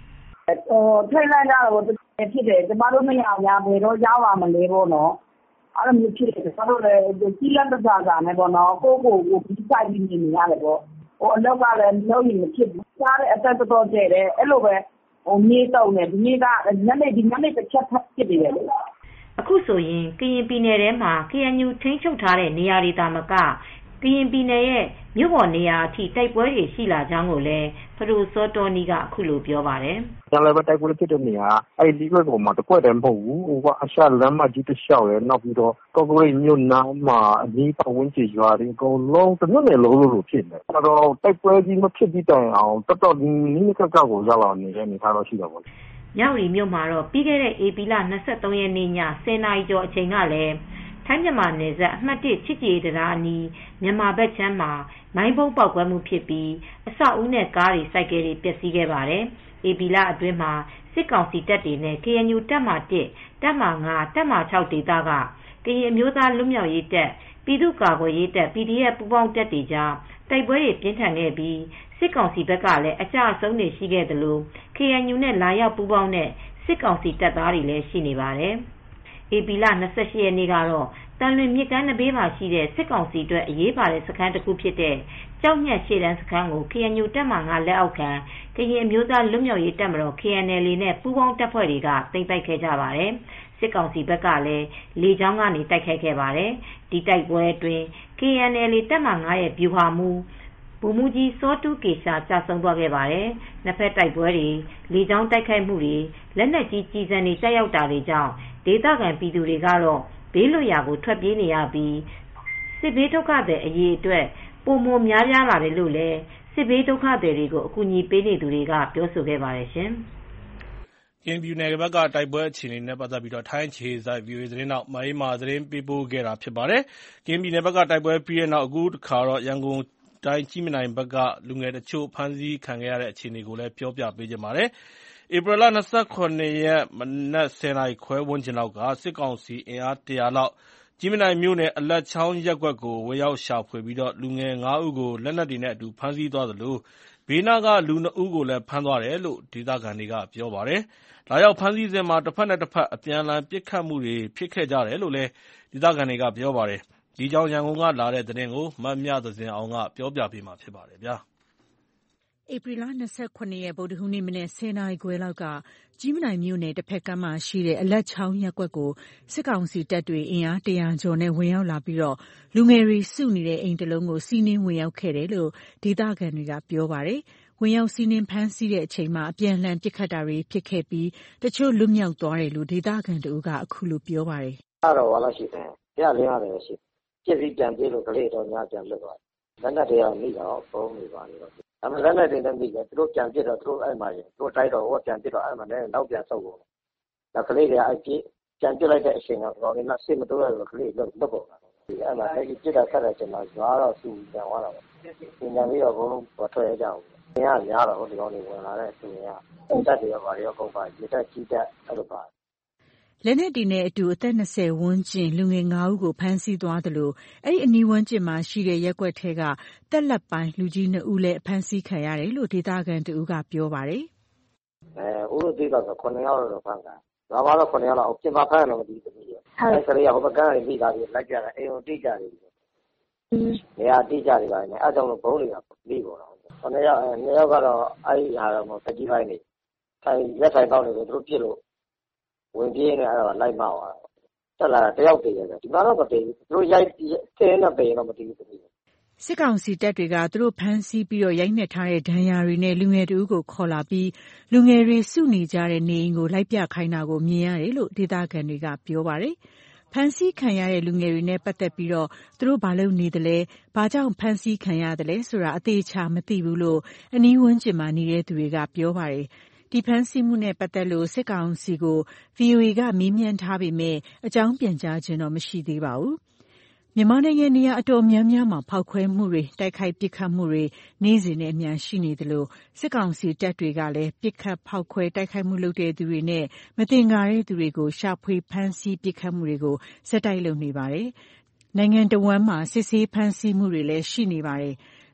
I: ဟိုထိတ်လိုက်ကြတော့ဖြစ်တယ်ကျမတို့မရများဘယ်တော့ရောက်လာမလဲပေါ့နော်အဲ့လိုမျိုးဖြစ်တယ်ကျမတို့လည်းကြီးလက်တစားစားနဲ့ပေါ့နော်ကိုကိုကိုပြီးဆိုင်ပြီးနေရတယ်ပေါ့ဟိုအလောက်ကလည်းလုံးရင်မဖြစ်ဘူးစားတဲ့အသက်တော်တော်ကျတယ်အဲ့လိုပဲဟိုမြေတုံနေဒီနေ့ကညနေဒီညနေတစ်ချက်ဖြစ်နေတယ်လေ
H: အခုဆိုရင်ကရင်ပြည်နယ်ထဲမှာ K N U ထိန်းချုပ်ထားတဲ့နေရာတွေတာမကကရင်ပြည်နယ်ရဲ့မြို့ပေါ်နေရာအထိတိုက်ပွဲတွေရှိလာကြောင်းကိုလည်းဖဒိုစောတော်နီကအခုလိုပြောပါတယ်
C: ။ကျန်လည်းပဲတိုက်ပွဲဖြစ်တဲ့နေရာအဲ့ဒီဘက်ပေါ်မှာတကွက်တည်းမဟုတ်ဘူး။ဟိုကအရှာလမ်းမကြီးတစ်လျှောက်ရဲနောက်ပြီးတော့ကော့ကရိတ်မြို့နားမှာအနီးပတ်ဝန်းကျင်ရွာတွေအကုန်လုံးတစ်မြို့နယ်လုံးလို့ဖြစ်နေ။အဲ့တော့တိုက်ပွဲကြီးမဖြစ်ပြီးတိုင်အောင်တော်တော်နီးနီးကပ်ကပ်ကိုရောက်လာနေတဲ့အနေအထားတော့ရှိတော့ပါဘူး
H: ။မြောက်ရီမြို့မှာတော့ပြီးခဲ့တဲ့ဧပြီလ၂၃ရက်နေ့ညဆယ်နာရီကျော်အချိန်ကလည်းထိုင်းမြန်မာနယ်စပ်အမှတ်၁ချစ်ကြည်တရားအနီးမြန်မာဘက်ချမ်းမှာမိုင်းဘုံပေါက်ကွဲမှုဖြစ်ပြီးအဆောက်အဦနဲ့ကားတွေစိုက်ကယ်တွေပျက်စီးခဲ့ပါတယ်။ဧပြီလအတွင်းမှာစစ်ကောင်စီတပ်တွေနဲ့ K N U တပ်မ၁တပ်မ၅တပ်မ၆ဒေသကကရင်အမျိုးသားလွတ်မြောက်ရေးတပ်ပြည်သူ့ကာကွယ်ရေးတပ် P D F ပူးပေါင်းတပ်တွေကြားတိုက်ပွဲတွေပြင်းထန်ခဲ့ပြီးစစ်ကောင်စီဘက်ကလည်းအကြအဆုံးတွေရှိခဲ့သလို K N U နဲ့လာရောက်ပူးပေါင်းတဲ့စစ်ကောင်စီတပ်သားတွေလည်းရှိနေပါတယ်။ဧပြီလ၂၈ရက်နေ့ကတော့တန်လွင်မြစ်ကမ်းနဘေးမှာရှိတဲ့စစ်ကောင်စီအတွက်အရေးပါတဲ့စခန်းတစ်ခုဖြစ်တဲ့ကြောက်ညက်ရှေ့တန်းစခန်းကို K N U တပ်မ၅လက်အောက်ခံကရင်အမျိုးသားလွတ်မြောက်ရေးတပ်မတော် K N L A နဲ့ပူးပေါင်းတပ်ဖွဲ့တွေကသိမ်းပိုက်ခဲ့ကြပါတယ်။စစ်ကောင်စီဘက်ကလည်းလေကြောင်းကနေတိုက်ခိုက်ခဲ့ပါတယ်။ဒီတိုက်ပွဲအတွင်း K N L A တပ်မ၅ရဲ့ဗျူဟာမှူးဗိုလ်မှူးကြီးစောတူးကေရှာကြာဆုံးသွားခဲ့ပါတယ်။နှစ်ဖက်တိုက်ပွဲတွေလေကြောင်းတိုက်ခိုက်မှုတွေလက်နက်ကြီးကြီးစံတွေတက်ရောက်တာတွေကြောင့်ဒေသခံပြည်သူတွေကတော့ဘေးလွတ်ရာကိုထွက်ပြေးနေရပြီးစစ်ဘေးဒုက္ခသည်အရေးအတွက်ပုံမများပြားလာတယ်လို့လည်းစစ်ဘေးဒုက္ခသည်တွေကိုအကူအညီပေးနေသူတွေကပြောဆိုခဲ့ပါတယ်ရှင်
B: ။ကရင်ပြည်နယ်ဘက်ကတိုက်ပွဲအခြေအနေနဲ့ပတ်သက်ပြီးတော့ထိုင်းခြေစိုက် V O A သတင်းနောက်မအေးမာသတင်းပေးပို့ခဲ့တာဖြစ်ပါတယ်။ကရင်ပြည်နယ်ဘက်ကတိုက်ပွဲပြီးတဲ့နောက်အခုတစ်ခါတော့ရန်ကုန်တိုင်းကြီးမနိုင်ဘက်ကလူငယ်တချို့ဖမ်းဆီးခံခဲ့ရတဲ့အခြေအနေကိုလည်းပြောပြပေးကြပါမယ်။ဧပြီလ၂၇ရက်မနက်၁၀နာရီခွဲဝန်းကျင်လောက်ကစစ်ကောင်စီအင်အား၁၀၀လောက်ကြီးမနိုင်မြို့နယ်အလက်ချောင်းရပ်ကွက်ကိုဝင်ရောက်ရှာဖွေပြီးလူငယ်၅ဦးကိုလက်နက်တွေနဲ့အတူဖမ်းဆီးသွားသလိုဘေးနားကလူ၂ဦးကိုလည်းဖမ်းသွားတယ်လို့ဒေသခံတွေကပြောပါတယ်။လာရောက်ဖမ်းဆီးစဉ်မှာတစ်ဖက်နဲ့တစ်ဖက်အပြန်အလှန်ပစ်ခတ်မှုတွေဖြစ်ခဲ့ကြတယ်လို့လည်းဒေသခံတွေကပြောပါတယ်။ဒီကြောင်းရန်ကုန်ကလာတဲ့သတင်းကိုမမြသဇင်အောင်ကပြောပြပေးမှာဖြစ်ပါတယ်ဗျာ
J: ။ဧပြီလ၂၇ရက်ဗုဒ္ဓဟူးနေ့မနက်၁၀နာရီခွဲလောက်ကကြီးမနိုင်မြို့နယ်တစ်ဖက်ကမ်းမှာရှိတဲ့အလက်ချောင်းရပ်ကွက်ကိုစစ်ကောင်စီတပ်တွေအင်အား၁၀၀ကျော်နဲ့ဝင်ရောက်လာပြီးတော့လူငယ်တွေစုနေတဲ့အိမ်တစ်လုံးကိုစီးနင်းဝင်ရောက်ခဲ့တယ်လို့ဒေသခံတွေကပြောပါတယ်။ဝင်ရောက်စီးနင်းဖမ်းဆီးတဲ့အချိန်မှာအပြန်အလှန်ပစ်ခတ်တာတွေဖြစ်ခဲ့ပြီးတချို့လွတ်မြောက်သွားတယ်လို့ဒေသခံတို့ကအခုလိုပြောပါတယ်
K: ။အဲ့တော့ဘာလို့ရှိတယ်။ပြလင်းရတယ်ရှိပြစ်ပြီးပြန်ပြေးလို့ကလေးတော်များပြန်လွတ်သွားတယ်။လက်နက်တွေကမိတော့ဘုံနေပါလေတော့အမှန်လက်နဲ့တင်တဲ့မိကသူတို့ပြန်ပြစ်တော့သူတို့အဲ့မှာရင်သူတို့တိုက်တော့ဟိုပြန်ပြစ်တော့အဲ့မှာလည်းနောက်ပြန်ဆုပ်ကုန်တယ်။ကလေးတွေကအဲ့ပြစ်ပြန်ပြစ်လိုက်တဲ့အချိန်တော့တော့လည်းစစ်မတိုးရတော့ကလေးလွတ်လွတ်ကုန်တာ။ဒီအဲ့မှာအဲ့ဒီပြစ်တာဆက်တဲ့အချိန်မှာရွာတော့သူ့ပြန်သွားတာပဲ။ပြန်ပြီးတော့ဘုံလုံးထွက်ရကြအောင်။အင်းကများတော့ဟိုဒီကောင်တွေဝင်လာတဲ့အချိန်ကတက်တယ်ရောပါရောကုန်ပါဒီတက်ကြီးတက်အဲ့လိုပါ
J: လက်နက်တီနဲ့အတူအသက်၂၀ဝန်းကျင်လူငယ်၅ဦးကိုဖမ်းဆီးသွားသလိုအဲ့ဒီအနီးဝန်းကျင်မှာရှိတဲ့ရက်ကွက်ထဲကတက်လက်ပိုင်းလူကြီး၂ဦးလည်းဖမ်းဆီးခံရတယ်လို့ဒေသခံတဦးကပြောပါတယ်
K: ။အဲဦးတို့ဒေသကခုနှစ်ယောက်တော့ဖမ်းတာ။ဒါမှတော့ခုနှစ်ယောက်လောက်ပြင်ပဖမ်းတော့မသိဘူး။အဲကလေးကဟိုဘက်ကန်းလေးမိသားစုလိုက်ကြတာအိမ်ကိုတိကြတယ်။နေရာတိကြတယ်ပါနဲ့အဲကြောင့်လို့ဘုံတွေကပြီးပေါ်တော့။ခုနှစ်ယောက်အဲနှစ်ယောက်ကတော့အဲ့ဒီဟာတော့စကြီးပိုင်းနေ။အဲရက်ထိုင်တော့နေလို့သူတို့ပြစ်လို့ဝင်ပြေးနေအဲ့တော့လိုက်မောက်သွားတက်လာတယောက်တည်းရတယ်ဒီမှာတော့မတည်ဘူးသူတို့ရိုက်တဲနဲ့ပေတော့မတည်ဘူး
J: စစ်ကောင်စီတပ်တွေကသူတို့ဖမ်းဆီးပြီးတော့ရိုက်နှက်ထားတဲ့ဒဏ်ရာတွေနဲ့လူငယ်တို့ကိုခေါ်လာပြီးလူငယ်တွေစုနေကြတဲ့နေအိမ်ကိုလိုက်ပြခိုင်းတာကိုမြင်ရတယ်လို့ဒေသခံတွေကပြောပါတယ်ဖမ်းဆီးခံရတဲ့လူငယ်တွေနဲ့ပတ်သက်ပြီးတော့သူတို့ဘာလုပ်နေသလဲဘာကြောင့်ဖမ်းဆီးခံရသလဲဆိုတာအသေးချာမသိဘူးလို့အနီးဝန်းကျင်မှာနေတဲ့သူတွေကပြောပါတယ်ဒီဖမ်းဆီးမှုနဲ့ပတ်သက်လို့စစ်ကောင်စီကို V O A ကမေးမြန်းထားပေမဲ့အကြောင်းပြန်ကြားခြင်းတော့မရှိသေးပါဘူး။မြန်မာနိုင်ငံနေရာအတော်များများမှာဖောက်ခွဲမှုတွေတိုက်ခိုက်ပစ်ခတ်မှုတွေနေ့စဉ်နဲ့အမျှရှိနေသလိုစစ်ကောင်စီတပ်တွေကလည်းပစ်ခတ်ဖောက်ခွဲတိုက်ခိုက်မှုလုပ်တဲ့သူတွေနဲ့မတင်ကားတဲ့သူတွေကိုရှာဖွေဖမ်းဆီးပစ်ခတ်မှုတွေကိုစက်တိုက်လုပ်နေပါတယ်။နိုင်ငံတော်ဝန်မှာစစ်ဆေးဖမ်းဆီးမှုတွေလည်းရှိနေပါတယ်။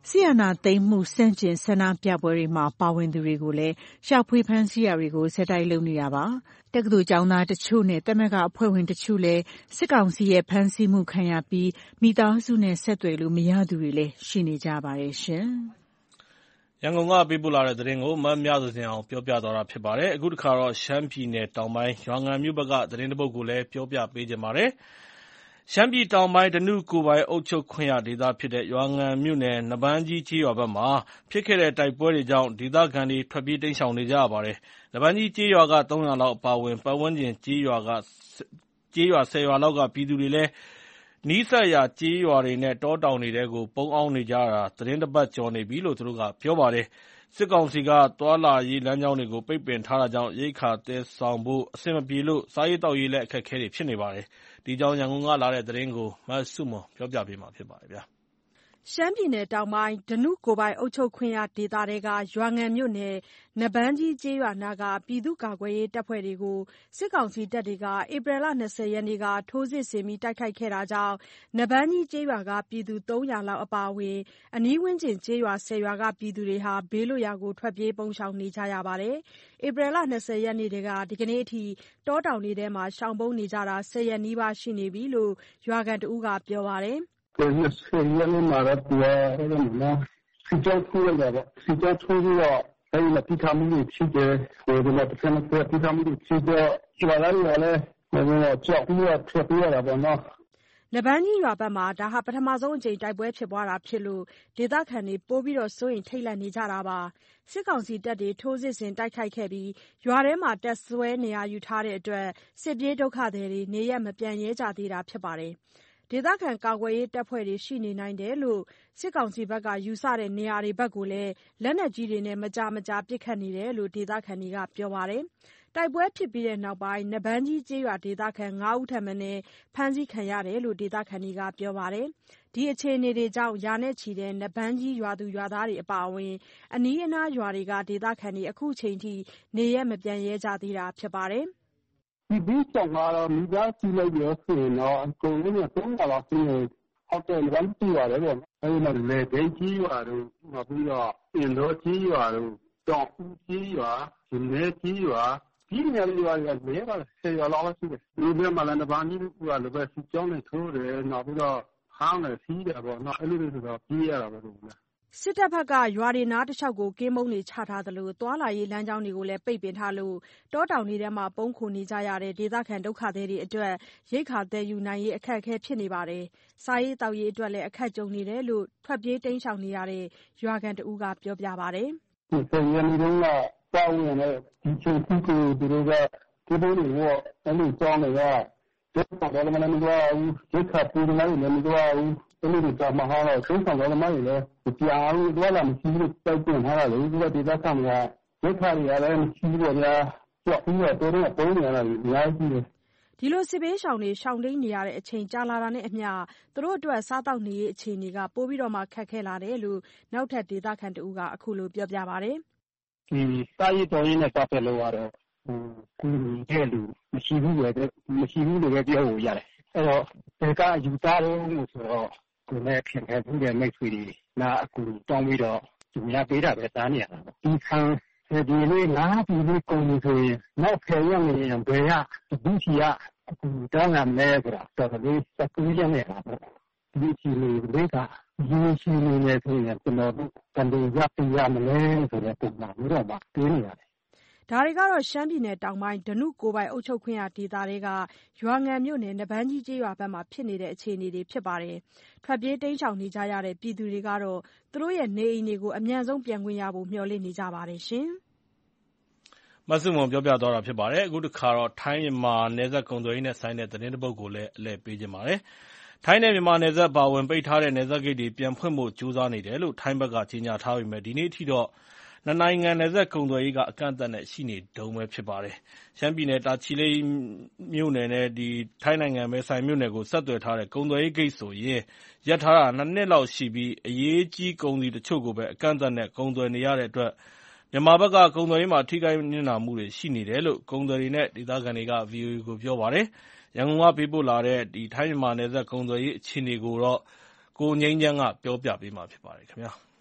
J: စစ်အာဏာသိမ်းမှုဆန့်ကျင်ဆန္ဒပြပွဲတွေမှာပါဝင်သူတွေကိုလည်းရှာဖွေဖမ်းဆီးရာတွေကိုဆက်တိုက်လုပ်နေတာပါ။တက္ကသိုလ်ကျောင်းသားတချို့နဲ့သမဂ္ဂအဖွဲ့ဝင်တချို့လည်းစစ်ကောင်စီရဲ့ဖမ်းဆီးမှုခံရပြီးမိသားစုနဲ့ဆက်သွယ်လို့မရသူတွေလည်းရှိနေကြပါတယ်ရှင်
B: ။ရန်ကုန်ကပေးပို့လာတဲ့သတင်းကိုမမြစုစင်အောင်ပြောပြသွားတာဖြစ်ပါတယ်။အခုတစ်ခါတော့ရှမ်းပြည်နယ်တောင်ပိုင်းရွာငံမြို့ဘက်ကသတင်းတစ်ပုဒ်ကိုလည်းပြောပြပေးကြပါမယ်။ရှမ်းပြည်တောင်ပိုင်းဓနုကိုယ်ပိုင်အုပ်ချုပ်ခွင့်ရဒေသဖြစ်တဲ့ရွာငံမြို့နယ်နဘန်းကြီးကျေးရွာဘက်မှာဖြစ်ခဲ့တဲ့တိုက်ပွဲတွေကြောင့်ဒေသခံတွေထွက်ပြေးတိမ်းရှောင်နေကြရပါတယ်။နဘန်းကြီးကျေးရွာကသုံးရာလောက်အပါအဝင်ပတ်ဝန်းကျင်ကျေးရွာကကျေးရွာဆယ်ရွာလောက်ကပြည်သူတွေလည်းနီးစပ်ရာကျေးရွာတွေနဲ့တောတောင်တွေကိုပုန်းအောင်းနေကြတာသတင်းတစ်ပတ်ကျော်နေပြီလို့သူတို့ကပြောပါတယ်။စစ်ကောင်စီကသွာလာရေးလမ်းကြောင်းတွေကိုပိတ်ပင်ထားတာကြောင့်ရိက္ခာသယ်ဆောင်ဖို့အဆင်မပြေလို့စားရေးတောက်ရေးလည်းအခက်အခဲတွေဖြစ်နေပါတယ်။ဒီကြောင်းရန်ကုန်ကလာတဲ့သတင်းကိုမဆုမွန်ပြောပြပေးမှာဖြစ်ပါတယ်ဗျာ။
L: ရှမ်းပြည်နယ်တောင်ပိုင်းဓနုကိုယ်ပိုင်အုပ်ချုပ်ခွင့်ရဒေသတွေကရွာငံမြို့နယ်နဘန်းကြီးကျေးရွာနာကပြည်သူ့ကာကွယ်ရေးတပ်ဖွဲ့တွေကိုစစ်ကောင်စီတပ်တွေကဧပြီလ၂၀ရက်နေ့ကထိုးစစ်ဆင်ပြီးတိုက်ခိုက်ခဲ့တာကြောင့်နဘန်းကြီးကျေးရွာကပြည်သူသုံးရာလောက်အပါအဝင်အနီးဝန်းကျင်ကျေးရွာဆယ်ရွာကပြည်သူတွေဟာဘေးလွတ်ရာကိုထွက်ပြေးပုန်းရှောင်နေကြရပါတယ်။ဧပြီလ၂၀ရက်နေ့တည်းကဒီကနေ့အထိတောတောင်တွေထဲမှာရှောင်ပုန်းနေကြတာဆယ်ရက်နီးပါးရှိနေပြီလို့ရွာခံတဦးကပြောပါတယ်။
C: ။၂၀ရက်နေ့မှာတော့သူကစစ်ကြောင်းထိုးလိုက်တာပေါ့။စစ်ကြောင်းထိုးပြီးတော့အဲဒီမှာပစ်ခတ်မှုတွေဖြစ်တယ်။ဒီမှာတဘက်နှစ်ဘက်ပစ်ခတ်မှုတွေဖြစ်တော့ရွာသားတွေကလည်းကြောက်ပြီးတော့ထွက်ပြေးရတာပေါ့နော်
L: ။နဘန်းကြီးရွာဘက်မှာဒါဟာပထမဆုံးအကြိမ်တိုက်ပွဲဖြစ်ပွားတာဖြစ်လို့ဒေသခံတွေပိုပြီးစိုးရိမ်ထိတ်လန့်နေကြတာပါ။စစ်ကောင်စီတပ်တွေထိုးစစ်ဆင်တိုက်ခိုက်ခဲ့ပြီးရွာထဲမှာတပ်စွဲနေရာယူထားတဲ့အတွက်စစ်ပြေးဒုက္ခသည်တွေနေရပ်မပြန်ရဲကြသေးတာဖြစ်ပါတယ်။ဒေသခံကာကွယ်ရေးတပ်ဖွဲ့တွေရှိနေနိုင်တယ်လို့စစ်ကောင်စီဘက်ကယူဆတဲ့နေရာတွေဘက်ကိုလည်းလက်နက်ကြီးတွေနဲ့မကြာမကြာပစ်ခတ်နေတယ်လို့ဒေသခံတွေကပြောပါတယ်။တိုက်ပွဲဖြစ်ပြီးတဲ့နောက်ပိုင်းနဘန်းကြီးကျေးရွာဒေသခံငါးဦးထက်မနည်းဖမ်းဆီးခံရတယ်လို့ဒေသခံတွေကပြောပါတယ်။ဒီအခြေအနေတွေကြောင့်ရာနဲ့ချီတဲ့နဘန်းကြီးရွာသူရွာသားတွေအပါအဝင်အနီးအနားရွာတွေကဒေသခံတွေအခုချိန်ထိနေရပ်မပြန်ရဲကြသေးတာဖြစ်ပါတယ်။
C: စစ်ဘေးရှောင်ကတော့မိသားစုလိုက်ရောဆိုရင်တော့အကုန်လုံးကသုံးရာလောက်ရှိနေဟုတ်တယ်နဘန်းကြီးရွာလည်းပေါ့။အဲဒီမှာလယ်ဘိတ်ကြီးရွာတို့နောက်ပြီးတော့အင်တော်ကြီးရွာတို့တောင်ဦးကြီးရွာ၊ရင်းကြီးရွာဒီနေရာတွေရွာတွေကလဲပါဆယ်ရွာလောက်ရှိတယ်။ဒီဘက်မှာလည်းနဘန်းကြီးကလည်းပဲစစ်ကြောင်းနဲ့ထိုးတယ်နောက်ပြီးတော့ဟောင်းတယ်စီးတယ်ပေါ့နော်အဲ့လိုတွေဆိုတော့ပြေးရတာပဲလို့လေ
L: စစ်တပ်ဘက်ကရွာတွေနားတစ်လျှောက်ကိုကင်းမုံတွေချထားသလိုသွာလာရေးလမ်းကြောင်းတွေကိုလည်းပိတ်ပင်ထားလို့တောတောင်တွေထဲမှာပုန်းခိုနေကြရတဲ့ဒေသခံဒုက္ခသည်တွေအတွက်ရိက္ခာသယ်ယူနိုင်ရေးအခက်အခဲဖြစ်နေပါတယ်။စားရေးတောက်ရေးအတွက်လည်းအခက်ကြုံနေတယ်လို့ထွက်ပြေးတိမ်းရှောင်နေရတဲ့ရွာခံတဦးကပြောပြပါတယ်
C: ။ဒီဆယ်ရက်နေ့တုန်းကတောင်းဝင်တဲ့ဒီချိန်ခုကိုသူတို့ကဒီလိုမျိုးအဲ့လိုတောင်းနေရတဲ့တော့လည်းမလည်းမတော့ဘူးရိက္ခာပူနေလည်းမတော့ဘူးအဲ့လိုကြောင့်မဟာတော့ဆုံးဆောင်တော်မှလည်းကြာဘူးတော့လည်းမရှိဘူးတိုက်တင်ထားတာလေဒီကဒေသခံကရိက္ခာတွေလည်းမရှိဘူးဗျာကြောက်ပြီးတော့တိုးတော့ပုံနေရတယ်အများကြီးတယ်
L: ဒီလိုစစ်ဘေးရှောင်တွေရှောင်တိန်နေရတဲ့အချိန်ကြာလာတာနဲ့အမျှသူတို့အတွက်စားတောက်နေရေးအခြေအနေကပိုပြီးတော့မှခက်ခဲလာတယ်လို့နောက်ထပ်ဒေသခံတဦးကအခုလိုပြောပြပါတယ်
C: ဒီစားရည်တော်ရင်းနဲ့ပတ်သက်လို့ကတော့ဟိုကူညီတဲ့လူမရှိဘူးပဲမရှိဘူးလို့ပဲပြောလို့ရတယ်အဲ့တော့ဒီကယူသားတော့ဆိုတော့ကိုယ်နဲ့ခင်ဗျားတို့ရဲ့မိတ်ဆွေတွေနာအကူတောင်းပြီးတော့သူများပေးတာပဲစားနေရတာဒီခံဒီနေ့ငါဒီနေ့ကုန်နေဆိုရင်နောက်ဖယ်ရနေရင်ဘယ်ရဒီချီရအခုတောင်းရမယ်ဆိုတာတော်တော်လေးစကူးရနေတာပေါ့ဒီချီလေးတွေကဒီချီလေးနဲ့ဆိုရင်ကျွန်တော်တို့ကန်ဒီရပြရမလဲဆိုတဲ့ပုံမှန်မျိုးတော့မှတွေးနေရတယ်
L: ဒါတွေကတော့ရှမ်းပြည်နယ်တောင်ပိုင်းဓနုကိုယ်ပိုင်အုပ်ချုပ်ခွင့်ရဒေသတွေကရွာငံမြို့နယ်နဘန်းကြီးကျေးရွာဘက်မှာဖြစ်နေတဲ့အခြေအနေတွေဖြစ်ပါတယ်။ထွက်ပြေးတိမ်းရှောင်နေကြရတဲ့ပြည်သူတွေကတော့သူတို့ရဲ့နေအိမ်တွေကိုအမြန်ဆုံးပြန်ခွင့်ရဖို့မျှော်လင့်နေကြပါတယ်ရှင်
B: ။မဆုမွန်ပြောပြသွားတာဖြစ်ပါတယ်။အခုတစ်ခါတော့ထိုင်းမြန်မာနယ်စပ်ကုန်သွယ်ရေးနဲ့ဆိုင်တဲ့သတင်းတစ်ပုဒ်ကိုလည်းအလဲပေးခြင်းပါတယ်။ထိုင်းနဲ့မြန်မာနယ်စပ်ပါဝင်ပိတ်ထားတဲ့နယ်စပ်ဂိတ်တွေပြန်ဖွင့်ဖို့ကြိုးစားနေတယ်လို့ထိုင်းဘက်ကကြေညာထားပေမဲ့ဒီနေ့အထိတော့နှစ်နိုင်ငံနယ်စပ်ကုန်သွယ်ရေးကအကန့်အသတ်နဲ့ရှိနေတုန်းပဲဖြစ်ပါတယ်။ရှမ်းပြည်နယ်တာချီလိတ်မြို့နယ်နဲ့ဒီထိုင်းနိုင်ငံမဲဆိုင်မြို့နယ်ကိုဆက်သွယ်ထားတဲ့ကုန်သွယ်ရေးဂိတ်ဆိုရင်ရပ်ထားတာနှစ်နှစ်လောက်ရှိပြီးအရေးကြီးကုန်စည်တချို့ကိုပဲအကန့်အသတ်နဲ့ကုန်သွယ်နေရတဲ့အတွက်မြန်မာဘက်ကကုန်သွယ်ရေးမှာထိခိုက်နစ်နာမှုတွေရှိနေတယ်လို့ကုန်သည်တွေနဲ့ဒေသခံတွေကဗွီအိုအေကိုပြောပါတယ်။ရန်ကုန်ကပေးပို့လာတဲ့ဒီထိုင်းမြန်မာနယ်စပ်ကုန်သွယ်ရေးအခြေအနေကိုတော့ကိုငိမ့်ချမ်းကပြောပြပေးမှာဖြစ်ပါတယ်ခင်ဗျာ။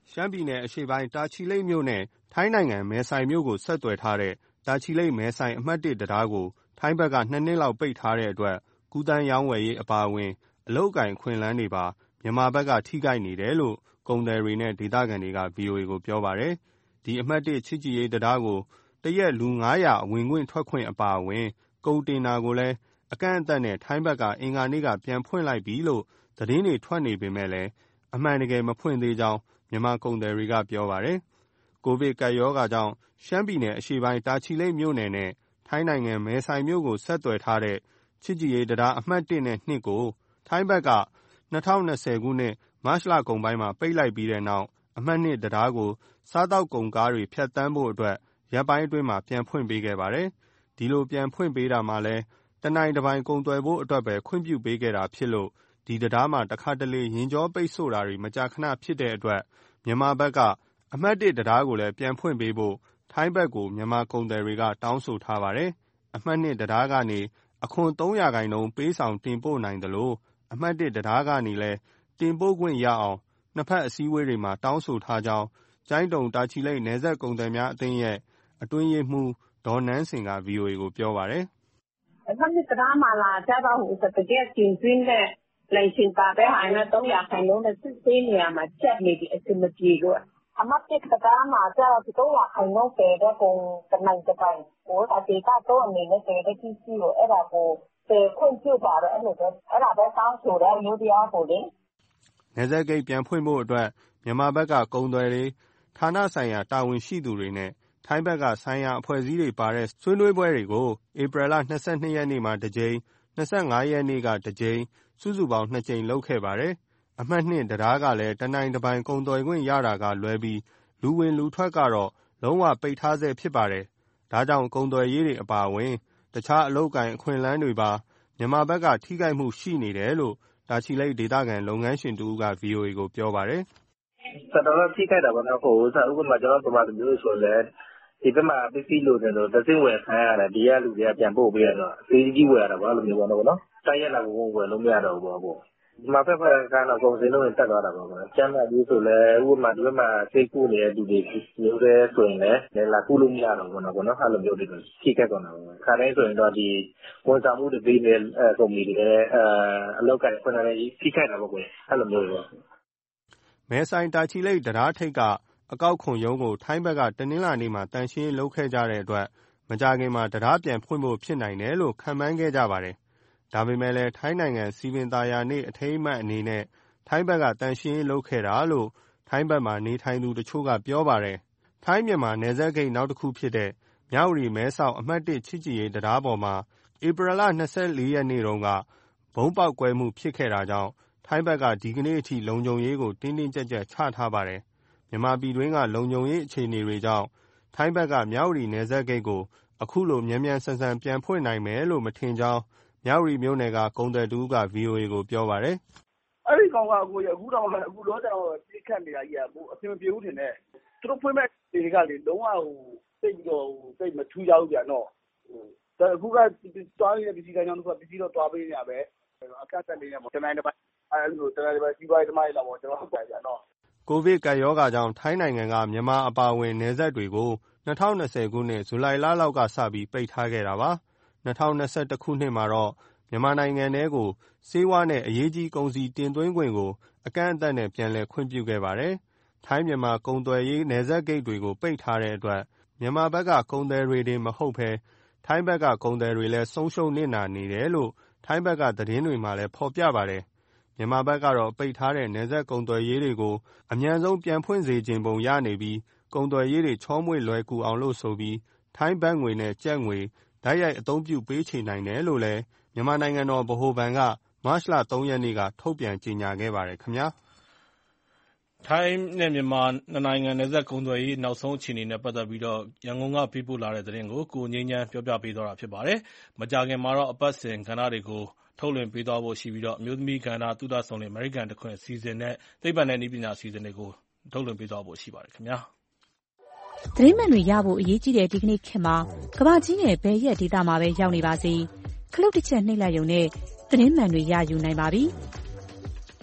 M: ရှမ်းပြည်နယ်အရှေ့ပိုင်းတာချီလိတ်မြို့နဲ့ထိုင်းနိုင်ငံမဲဆိုင်မြို့ကိုဆက်သွယ်ထားတဲ့တာချီလိတ်မဲဆိုင်အမှတ်တစ်တံတားကိုထိုင်းဘက်ကနှစ်နှစ်လောက်ပိတ်ထားတဲ့အတွက်ကူးသန်းရောင်းဝယ်ရေးအပါအဝင်အလုပ်အကိုင်အခွင့်အလမ်းတွေပါမြန်မာဘက်ကထိခိုက်နေတယ်လို့ကုန်သည်တွေနဲ့ဒေသခံတွေက ဗွီအိုအေ ကိုပြောပါတယ်။ဒီအမှတ်တစ်ချစ်ကြည်ရေးတံတားကိုတရက်လူငါးရာဝင်ခွင့်ထွက်ခွင့်အပါအဝင်ကုန်တင်တာကိုလည်းအကန့်အသတ်နဲ့ထိုင်းဘက်ကအင်္ဂါနေ့ကပြန်ဖွင့်လိုက်ပြီလို့သတင်းတွေထွက်နေပေမဲ့လည်းအမှန်တကယ်မဖွင့်သေးကြောင်းမြန်မာကုန်သည်တွေကပြောပါတယ်။ကိုဗစ်ကပ်ရောဂါကြောင့်ရှမ်းပြည်နယ်အရှေ့ပိုင်းတာချီလိတ်မြို့နယ်နဲ့ထိုင်းနိုင်ငံမဲဆိုင်မြို့ကိုဆက်သွယ်ထားတဲ့ချစ်ကြည်ရေးတံတားအမှတ်တစ်နဲ့နှစ်ကိုထိုင်းဘက်က၂၀၂၀ခုနှစ်မတ်လကုန်ပိုင်းမှာပိတ်လိုက်ပြီးတဲ့နောက်အမှတ်နှစ်တံတားကိုစားသောက်ကုန်ကားတွေဖြတ်သန်းဖို့အတွက်ရက်ပိုင်းအတွင်းမှာပြန်ဖွင့်ပေးခဲ့ပါတယ်။ဒီလိုပြန်ဖွင့်ပေးတာမှာလည်းတနိုင်တပိုင်ကုန်သွယ်ဖို့အတွက်ပဲခွင့်ပြုပေးခဲ့တာဖြစ်လို့ဒီတံတားမှာတခါတလေရင်ကြောပိတ်ဆို့တာတွေမကြာခဏဖြစ်တဲ့အတွက်မြန်မာဘက်ကအမှတ်တစ်တံတားကိုလည်းပြန်ဖွင့်ပေးဖို့ထိုင်းဘက်ကိုမြန်မာကုန်သည်တွေကတောင်းဆိုထားပါတယ်။အမှတ်နှစ်တံတားကနေအခွန်သုံးရာခိုင်နှုန်းပေးဆောင်တင်ပို့နိုင်တယ်လို့အမှတ်တစ်တံတားကနေလည်းတင်ပို့ခွင့်ရအောင်နှစ်ဖက်အစည်းအဝေးတွေမှာတောင်းဆိုထားကြောင်းကျိုင်းတုံတာချီလိတ်နယ်စပ်ကုန်သည်များအသင်းရဲ့အတွင်းရေးမှူးဒေါ်နန်းစင်က ဗွီအိုအေ ကိုပြောပါတယ်
I: ။အမှတ်နှစ်တံတားမှာလာကြတော့ဟိုတကယ်ကျင်းသွင်းတဲ့လိုင်စင်ပါတဲ့ဟာနဲ့သုံးရာခိုင်နှုန်းနဲ့စစ်ဆေးနေရမှာချက်နေပြီးအစမပြေလို့အမှတ်တစ်တံတားမှာကျတော့ဒီသုံးရာခိုင်နှုန်းပဲတဲ့ကုန်တနိုင်တပိုင်ဟိုအတေကတော့အနေနဲ့ပဲတဲ့ကြီးစီကိုအဲ့ဒါကိုပဲခွင့်ပြုပါတော့အဲ့လိုပဲအဲ့ဒါပဲတောင်းဆိုတဲ့မျိုးတရားကိုလေ
M: နယ်စပ်ဂိတ်ပြန်ဖွင့်ဖို့အတွက်မြန်မာဘက်ကကုန်သွယ်တွေဌာနဆိုင်ရာတာဝန်ရှိသူတွေနဲ့ထိုင်းဘက်ကဆိုင်ရာအဖွဲ့အစည်းတွေပါတဲ့ဆွေးနွေးပွဲတွေကိုဧပြီလ၂၂ရက်နေ့မှာတစ်ကြိမ်၂၅ရက်နေ့ကတစ်ကြိမ်စုစုပေါင်းနှစ်ကြိမ်လုပ်ခဲ့ပါတယ်။အမှတ်နှစ်တံတားကလည်းတနိုင်တပိုင်ကုန်သွယ်ခွင့်ရတာကလွဲပြီးလူဝင်လူထွက်ကတော့လုံးဝပိတ်ထားဆဲဖြစ်ပါတယ်။ဒါကြောင့်ကုန်သွယ်ရေးတွေအပါအဝင်တခြားအလုပ်ကိုင်အခွင့်အလမ်းတွေပါမြန်မာဘက်ကထိခိုက်မှုရှိနေတယ်လို့တာချီလိတ်ဒေသခံလုပ်ငန်းရှင်တူက ဗွီအိုအေ ကိုပြောပါတယ်
C: ။တော်တော်ထိခိုက်တာပေါ့နော်ဟိုဥစားဥပမာကျွန်တော်တို့ဗမာမျိုးဆိုလဲဒီဘက်မှာပစ္စည်းလို့နေတော့တစ်စင်းဝယ်ခံရတယ်ဒီကလူတွေကပြန်ပို့ပေးရတော့အသေးကြီးဝယ်ရတာပေါ့လို့မျိုးပေါ့နော်တိုက်ရက်လာကိုဝယ်လို့မရတော့ဘူးပေါ့ဒီမှာဖက်ဖက်ကတော့ကုန်စည်လုံးနဲ့တက်သွားတာပေါ့ကျန်းမာရေးဆိုလဲဥပမာဒီဘက်မှာစိတ်ကူးနေတဲ့လူတွေမျိုးတွေဆိုရင်လည်းလာကူးလို့မရတော့ဘူးနော်ပေါ့နော်အဲ့လိုမျိုးတွေထိခိုက်ကုန်တာပေါ့ခါတိုင်းဆိုရင်တော့ဒီဝန်ဆောင်မှုတွေပေးတဲ့ကုမ္ပဏီတွေအဲအလောက်ကိုင်ဖွင့်ထားတဲ့ထိခိုက်တာပေါ့ကွယ်အဲ့လိုမျိုးတွေပေါ့
M: မဲဆိုင်တာချီလိတ်တံတားထိပ်ကအကောက်ခွန်ရုံးကိုထိုင်းဘက်ကတနင်္လာနေ့မှာတန်ရှင်းလုပ်ခဲ့ကြတဲ့အတွက်မကြာခင်မှာတံတားပြန်ဖွင့်ဖို့ဖြစ်နိုင်တယ်လို့ခန့်မှန်းခဲ့ကြပါတယ်။ဒါပေမဲ့လည်းထိုင်းနိုင်ငံစီပင်သာယာနေ့အထိမ်းအမှတ်အနေနဲ့ထိုင်းဘက်ကတန်ရှင်းလုပ်ခဲ့တာလို့ထိုင်းဘက်မှာနေထိုင်သူတချို့ကပြောပါတယ်။ထိုင်းမြန်မာနယ်စပ်ဂိတ်နောက်တစ်ခုဖြစ်တဲ့မြဝတီမဲဆောက်အမှတ်တစ်ချစ်ကြည်ရေးတံတားပေါ်မှာဧပြီလ၂၄ရက်နေ့တုန်းကဘုံပေါက်ကွဲမှုဖြစ်ခဲ့တာကြောင့်ထိုင်းဘက်ကဒီကနေ့အထိလုံခြုံရေးကိုတင်းတင်းကျပ်ကျပ်ချထားပါတယ်။မြန်မာပြည်တွင်းကလုံခြုံရေးအခြေအနေတွေကြောင့်ထိုင်းဘက်ကမြဝတီနယ်စပ်ဂိတ်ကိုအခုလိုမြန်မြန်ဆန်ဆန်ပြန်ဖွင့်နိုင်မယ်လို့မထင်ကြောင်းမြဝတီမြို့နယ်ကကုန်သည်တူက ဗွီအိုအေ ကိုပြောပါတယ်
C: ။အဲ့ဒီကောင်ကကိုအခုတော့အခုတော့ကျွန်တော်ပြစ်ခတ်နေတာကြီးကဟိုအဆင်မပြေဘူးထင်တယ်။သူတို့ဖွင့်မဲ့တွေကလေလုံးဝဟိုစိတ်ပြီးတော့စိတ်မထူးကြဘူးပြန်တော့ဟိုအခုကသွားနေတဲ့ပစ္စည်းကကြောင့်သူကပစ္စည်းတော့သွားပေးနေရပဲအကန့်အသတ်လေးနဲ့တနိုင်တစ်ပိုင်းအဲ့လိုတနိုင်တစ်ပိုင်းစီးပွားရေးသမားတွေတော့ကျွန်တော်ဟုတ်တယ်ပြန်တော့
M: ကိုဗစ်ကပ်ရောဂါကြောင့်ထိုင်းနိုင်ငံကမြန်မာအပါအဝင်နယ်စပ်တွေကို၂၀၂၀ခုနှစ်ဇူလိုင်လလောက်ကစပြီးပိတ်ထားခဲ့တာပါ။၂၀၂၁ခုနှစ်မှာတော့မြန်မာနိုင်ငံထဲကိုဆေးဝါးနဲ့အရေးကြီးကုန်စည်တင်သွင်းခွင့်ကိုအကန့်အသတ်နဲ့ပြန်လည်ခွင့်ပြုခဲ့ပါတယ်။ထိုင်းမြန်မာကုန်သွယ်ရေးနယ်စပ်ဂိတ်တွေကိုပိတ်ထားတဲ့အတွက်မြန်မာဘက်ကကုန်သည်တွေတင်မဟုတ်ဘဲထိုင်းဘက်ကကုန်သည်တွေလည်းဆုံးရှုံးနစ်နာနေတယ်လို့ထိုင်းဘက်ကသတင်းတွေမှာလည်းဖော်ပြပါတယ်။မြန်မာဘက်ကတော့ပိတ်ထားတဲ့နယ်စပ်ကုန်သွယ်ရေးတွေကိုအမြန်ဆုံးပြန်ဖွင့်စေချင်ပုံရနေပြီးကုန်သွယ်ရေးတွေချောမွေ့လွယ်ကူအောင်လို့ဆိုပြီးထိုင်းဘတ်ငွေနဲ့ကျပ်ငွေတိုက်ရိုက်အသုံးပြုပေးချေနိုင်တယ်လို့လည်းမြန်မာနိုင်ငံတော်ဗဟိုဘဏ်ကမတ်လ၃ရက်နေ့ကထုတ်ပြန်ကြေညာခဲ့ပါတယ်ခင်ဗျာ
B: ။ထိုင်းနဲ့မြန်မာနှစ်နိုင်ငံနယ်စပ်ကုန်သွယ်ရေးနောက်ဆုံးအခြေအနေနဲ့ပတ်သက်ပြီးတော့ရန်ကုန်ကပေးပို့လာတဲ့သတင်းကိုကိုငြိမ်းချမ်းပြောပြပေးသွားတာဖြစ်ပါတယ်။မကြာခင်မှာတော့အပတ်စဉ်ကဏ္ဍတွေကိုထုတ်လွှင့်ပေးသွားဖို့ရှိပြီးတော့အမျိုးသမီးကဏ္ဍသုဒ္ဓဆောင်တွေအမေရိကန်တခွင်အစီအစဉ်နဲ့သိပ္ပံနဲ့နည်းပညာအစီအစဉ်တွေကိုထုတ်လွှင့်ပေးသွားဖို့ရှိပါတယ်ခင်ဗျာ
J: ။သတင်းမှန်တွေရဖို့အရေးကြီးတဲ့ဒီကနေ့ခေတ်မှာကမ္ဘာကြီးရဲ့ဘယ်ရက်ဒေသမှာပဲရောက်နေပါစေခလုတ်တစ်ချက်နှိပ်လိုက်ရုံနဲ့သတင်းမှန်တွေရယူနိုင်ပါပြီ။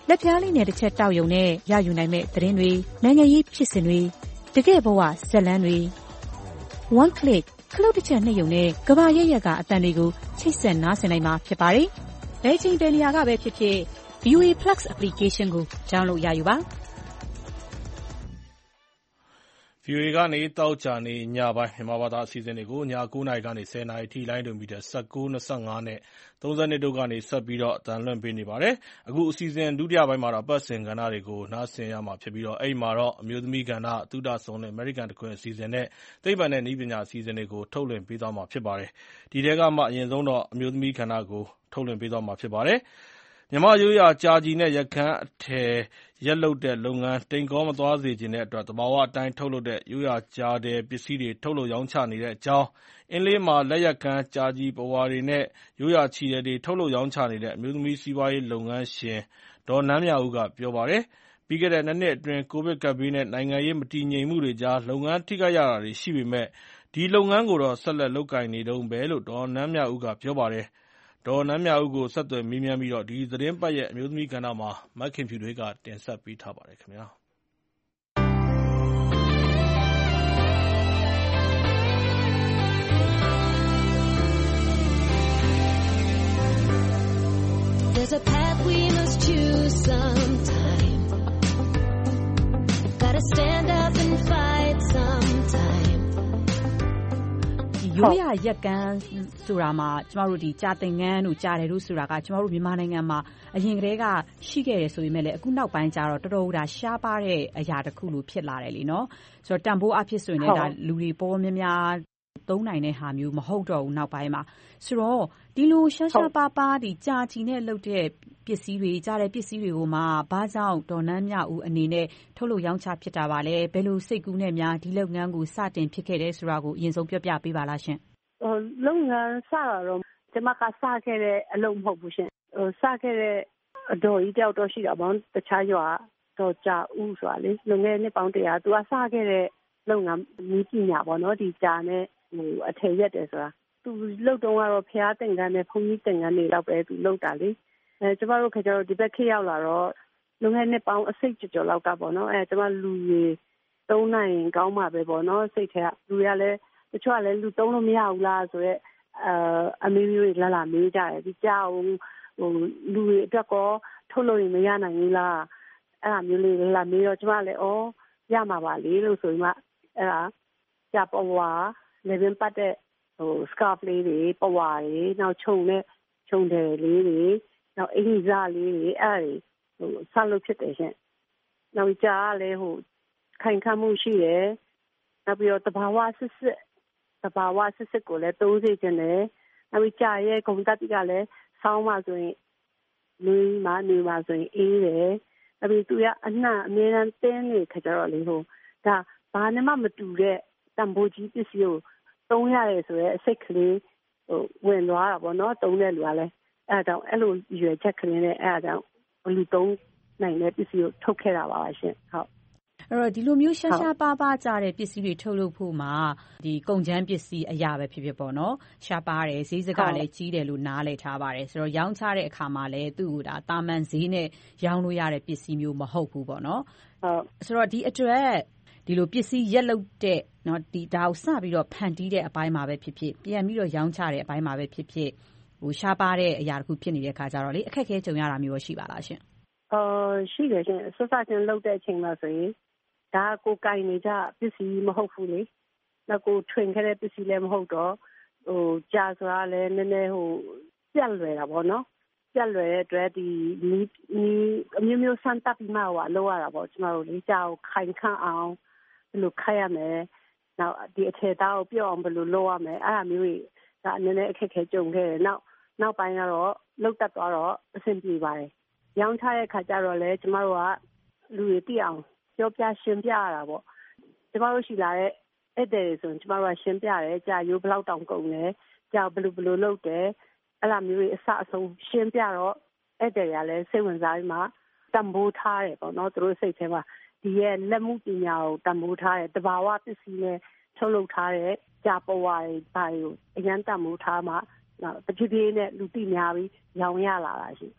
J: လက်ပြားလေးနဲ့တစ်ချက်တောက်ယုံနဲ့ရယူနိုင်မဲ့သတင်းတွေနိုင်ငံရေးဖြစ်စဉ်တွေတကယ့်ဘဝဇာတ်လမ်းတွေ one click ခလုတ်တစ်ချက်နှိပ်ယုံနဲ့ကဘာရရက်ကအတန်တွေကိုချိတ်ဆက်နားဆင်နိုင်မှာဖြစ်ပါတယ်။ဘယ်ချိန်ဘယ်နေရာကပဲဖြစ်ဖြစ် ဗီ အို အေ Plus application ကို download ရယူပါ။
B: ဗီ အို အေ ကနေသောကြာနေ့ညပိုင်းမြန်မာဘာသာအစီအစဉ်တွေကိုညကိုးနာရီကနေဆယ်နာရီထိလိုင်းဒိုမီတာ၁၉၊၂၅နဲ့သုံး၂တို့ကနေဆက်ပြီးတော့အသံလွှင့်ပေးနေပါတယ်။အခုအစီအစဉ်ဒုတိယပိုင်းမှာတော့အပတ်စဉ်ကဏ္ဍတွေကိုနားဆင်ရမှာဖြစ်ပြီးတော့အဲ့မှာတော့အမျိုးသမီးကဏ္ဍ၊သုဒစုံနဲ့အမေရိကန်တခွင်အစီအစဉ်နဲ့သိပ္ပံနဲ့နည်းပညာအစီအစဉ်တွေကိုထုတ်လွှင့်ပေးသွားမှာဖြစ်ပါတယ်။ဒီထဲကမှအရင်ဆုံးတော့အမျိုးသမီးကဏ္ဍကိုထုတ်လွှင့်ပေးသွားမှာဖြစ်ပါတယ်။မြန်မာ့ရိုးရာကြာကြည်နဲ့ရကန်းအထည်ရက်လုပ်တဲ့လုပ်ငန်းတိမ်ကောမသွားစေချင်တဲ့အတွက်သဘာဝအတိုင်းထုတ်လုပ်တဲ့ရိုးရာကြာထည်ပစ္စည်းတွေထုတ်လုပ်ရောင်းချနေတဲ့အကြောင်းအင်းလေးမှာလက်ယက်ကန်းကြာကြည်ပဝါတွေနဲ့ရိုးရာချည်ထည်တွေထုတ်လုပ်ရောင်းချနေတဲ့အမျိုးသမီးစီးပွားရေးလုပ်ငန်းရှင်ဒေါ်နန်းမြဦးကပြောပါတယ်။ပြီးခဲ့တဲ့နှစ်နှစ်အတွင်းကိုဗစ်ကပ်ဘေးနဲ့နိုင်ငံရေးမတည်ငြိမ်မှုတွေကြားလုပ်ငန်းထိခိုက်ရတာတွေရှိပေမယ့်ဒီလုပ်ငန်းကိုတော့ဆက်လက်လုပ်ကိုင်နေတုန်းပဲလို့ဒေါ်နန်းမြဦးကပြောပါတယ်။ဒေါ်နန်းမြဦးကိုဆက်သွယ်မေးမြန်းပြီးဒီသီတင်းပတ်ရဲ့အမျိုးသမီးကဏ္ဍမှာမခင်ဖြူထွေးကတင်ဆက်ပေးထားပါတယ်ခင်ဗျာ။
N: There's a path we must choose sometime. Gotta stand up and fight sometime.
J: ရိုးရာရက်ကန်းဆိုတာမှာကျမတို့ဒီကြာသင်္ကန်းတို့ကြာတယ်လို့ဆိုတာကကျမတို့မြန်မာနိုင်ငံမှာအရင်ကတည်းကရှိခဲ့တယ်ဆိုပေမဲ့လည်းအခုနောက်ပိုင်းကျတော့တော်တော်ဒါရှားပါတဲ့အရာတစ်ခုလိုဖြစ်လာတယ်လीနော်ဆိုတော့တန်ဖိုးအဖြစ်ဆိုရင်လည်းဒါလူတွေပေါ်များများသုံးနိုင်တဲ့ဟာမျိုးမဟုတ်တော့ဘူးနောက်ပိုင်းမှာဆိုတော့ဒီလိုရှားရှားပါပါဒီကြာချီနဲ့လုပ်တဲ့ပစ္စည်းတွေကြားတဲ့ပစ္စည်းတွေကိုမှဘာကြောင့်ဒေါ်နန်းမြဦးအနေနဲ့ထုတ်လုပ်ရောင်းချဖြစ်တာပါလဲဘယ်လိုစိတ်ကူးနဲ့များဒီလုပ်ငန်းကိုစတင်ဖြစ်ခဲ့တဲ့ဆိုတာကိုအရင်ဆုံးပြောပြပေးပါလားရှင်
I: ဟိုလုပ်ငန်းစတာတော့ကျမကစခဲ့တဲ့အလုပ်မဟုတ်ဘူးရှင်ဟိုစခဲ့တဲ့အတော်ကြီးတယောက်တော့ရှိတာပေါ့တခြားရွာတော့ကြာဦးဆိုတာလေလုံငယ်နှစ်ပေါင်းတရာသူကစခဲ့တဲ့လုပ်ငန်းနည်းပညာပေါ့နော်ဒီကြာနဲ့ဟိုအထည်ရက်တယ်ဆိုတာသူလုပ်တော့ကတော့ဖျားတင်ကန်းနဲ့ဘုံကြီးတင်ကန်းတွေတော့ပဲသူလုပ်တာလေအဲကျမတို့ခါကျတော့ဒီဘက်ခေတ်ရောက်လာတော့လုံငယ်နှစ်ပေါင်းအစိတ်ကြော်ကြော်လောက်ကပေါ့နော်အဲကျမလူကြီးသုံးနိုင်ကောင်းမှာပဲပေါ့နော်စိတ်ထဲကလူရလဲတချို့ကလည်းလူသုံးလို့မရဘူးလားဆိုတော့အဲအမေမျိုးတွေလာလာမေးကြတယ်ဒီကြောင်ဟိုလူတွေအတွက်ကောထုတ်လို့မရနိုင်ဘူးလားအဲ့ဒါမျိုးလေးလာမေးတော့ကျမလည်းဩရမှာပါလေလို့ဆိုပြီးမှအဲ့ဒါကြာပဝါလေပင်ပတ်တဲ့ဟို scarf လေးတွေပဝါတွေနောက်ခြုံနဲ့ခြုံတယ်လေးတွေနောက်အင်္ဂါလေးတွေအဲ့ဟိုဆက်လုပ်ဖြစ်တယ်ရှင်နောက်ကြာလည်းဟိုခိုင်ခန့်မှုရှိတယ်နောက်ပြီးတော့တဘာဝစစ်စစ်တဘာဝစစ်စစ်ကိုလည်းသုံးစေခြင်းနဲ့နောက်ပြီးကြာရဲ့ဂုံတက်တိကလည်းဆောင်းမှဆိုရင်နေမှနေမှဆိုရင်အေးတယ်နောက်ပြီးသူကအနှံ့အမြဲတမ်းတင်းနေခကြတော့လေဟိုဒါဘာနဲ့မှမတူတဲ့တံပိုးကြီးပစ္စည်းကိုသုံးရတယ်ဆိုရဲအစိတ်ကလေးဟိုဝင်သွားတာပေါ့နော်သုံးတဲ့လူကလည်းအဲဒါကြောင့်အဲ့လိုရွယ်ချက်ကလေးနဲ့အဲဒါကြောင့်လူသုံးနိုင်တဲ့ပစ္စည်းကိုထုတ်ခဲ့တာပါရှင်ဟုတ်
J: အဲ့တော့ဒီလိုမျိုးရှားရှားပါးပါးကြတဲ့ပစ္စည်းတွေထုတ်လုပ်ဖို့မှာဒီကုန်ကျန်းပစ္စည်းအရာပဲဖြစ်ဖြစ်ပေါ့နော်ရှားပါတယ်ဈေးစကလည်းကြီးတယ်လို့နားလည်ထားပါတယ်ဆိုတော့ရောင်းချတဲ့အခါမှာလည်းသူ့ကိုဒါတာမန်ဈေးနဲ့ရောင်းလို့ရတဲ့ပစ္စည်းမျိုးမဟုတ်ဘူးပေါ့နော်ဟုတ်ဆိုတော့ဒီအတွက်ဒီလိုပစ္စည်းရက်လုပ်တဲ့เนาะဒီဒါကိုစပြီးတော့ဖန်တီးတဲ့အပိုင်းမှာပဲဖြစ်ဖြစ်ပြန်ပြီးတော့ရောင်းချတဲ့အပိုင်းမှာပဲဖြစ်ဖြစ်ဟိုရှားပါတဲ့အရာတစ်ခုဖြစ်နေတဲ့ခါကျတော့လေအခက်အခဲကြုံရတာမျိုးရှိပါလားရှင်
I: အော်ရှိတယ်ရှင်ဆွတ်ဆချင်းလုပ်တဲ့အချိန်မှာဆိုရင်ဒါကိုကိုင်နေကြပစ္စည်းမဟုတ်ဘူးလေနောက်ကိုထွင်ခဲ့တဲ့ပစ္စည်းလည်းမဟုတ်တော့ဟိုကြာဆိုတာလည်းနည်းနည်းဟိုပြက်လွယ်တာပေါ့နော်ပြက်လွယ်တဲ့အတွက်ဒီနီးနီးအမျိုးမျိုးဆန်းတပ်ပြီးမှဟိုအလုပ်ရတာပေါ့ကျမတို့လေကြာကိုခိုင်ခန့်အောင်ဘယ်လိုခိုက်ရမလဲနောက်ဒီအထည်သားကိုပြော့အောင်ဘယ်လိုလုပ်ရမလဲအဲ့ဒါမျိုးတွေဒါနည်းနည်းအခက်ခဲကြုံခဲ့တယ်နောက်နောက်ပိုင်းကတော့လုတ်တက်သွားတော့အဆင်ပြေပါတယ်ရောင်းချတဲ့ခါကျတော့လေကျမတို့ကလူတွေသိအောင်ပြောပြရှင်းပြရတာပေါ့ကျမတို့ရှိလာတဲ့အဲ့တဲ့ဆိုရင်ကျမတို့ကရှင်းပြတယ်ကြာရိုးဘလောက်တောင်ကုန်လဲကြာဘယ်လိုဘယ်လိုလုပ်တယ်အဲ့လိုမျိုးတွေအစအဆုံးရှင်းပြတော့အဲ့တဲ့ရလဲစိတ်ဝင်စားပြီးမှတံပိုးထားတယ်ပေါ့နော်သူတို့စိတ်ထဲမှာဒီရဲ့လက်မှုပညာကိုတံပိုးထားတယ်တဘာဝပစ္စည်းနဲ့ထုတ်လုပ်ထားတဲ့ကြာပဝါတွေဘာတွေကိုအရန်တံပိုးထားမှနောက်တဖြည်းဖြည်းနဲ့လူသိများပြီးရောင်းရလာတာရှိဟုတ်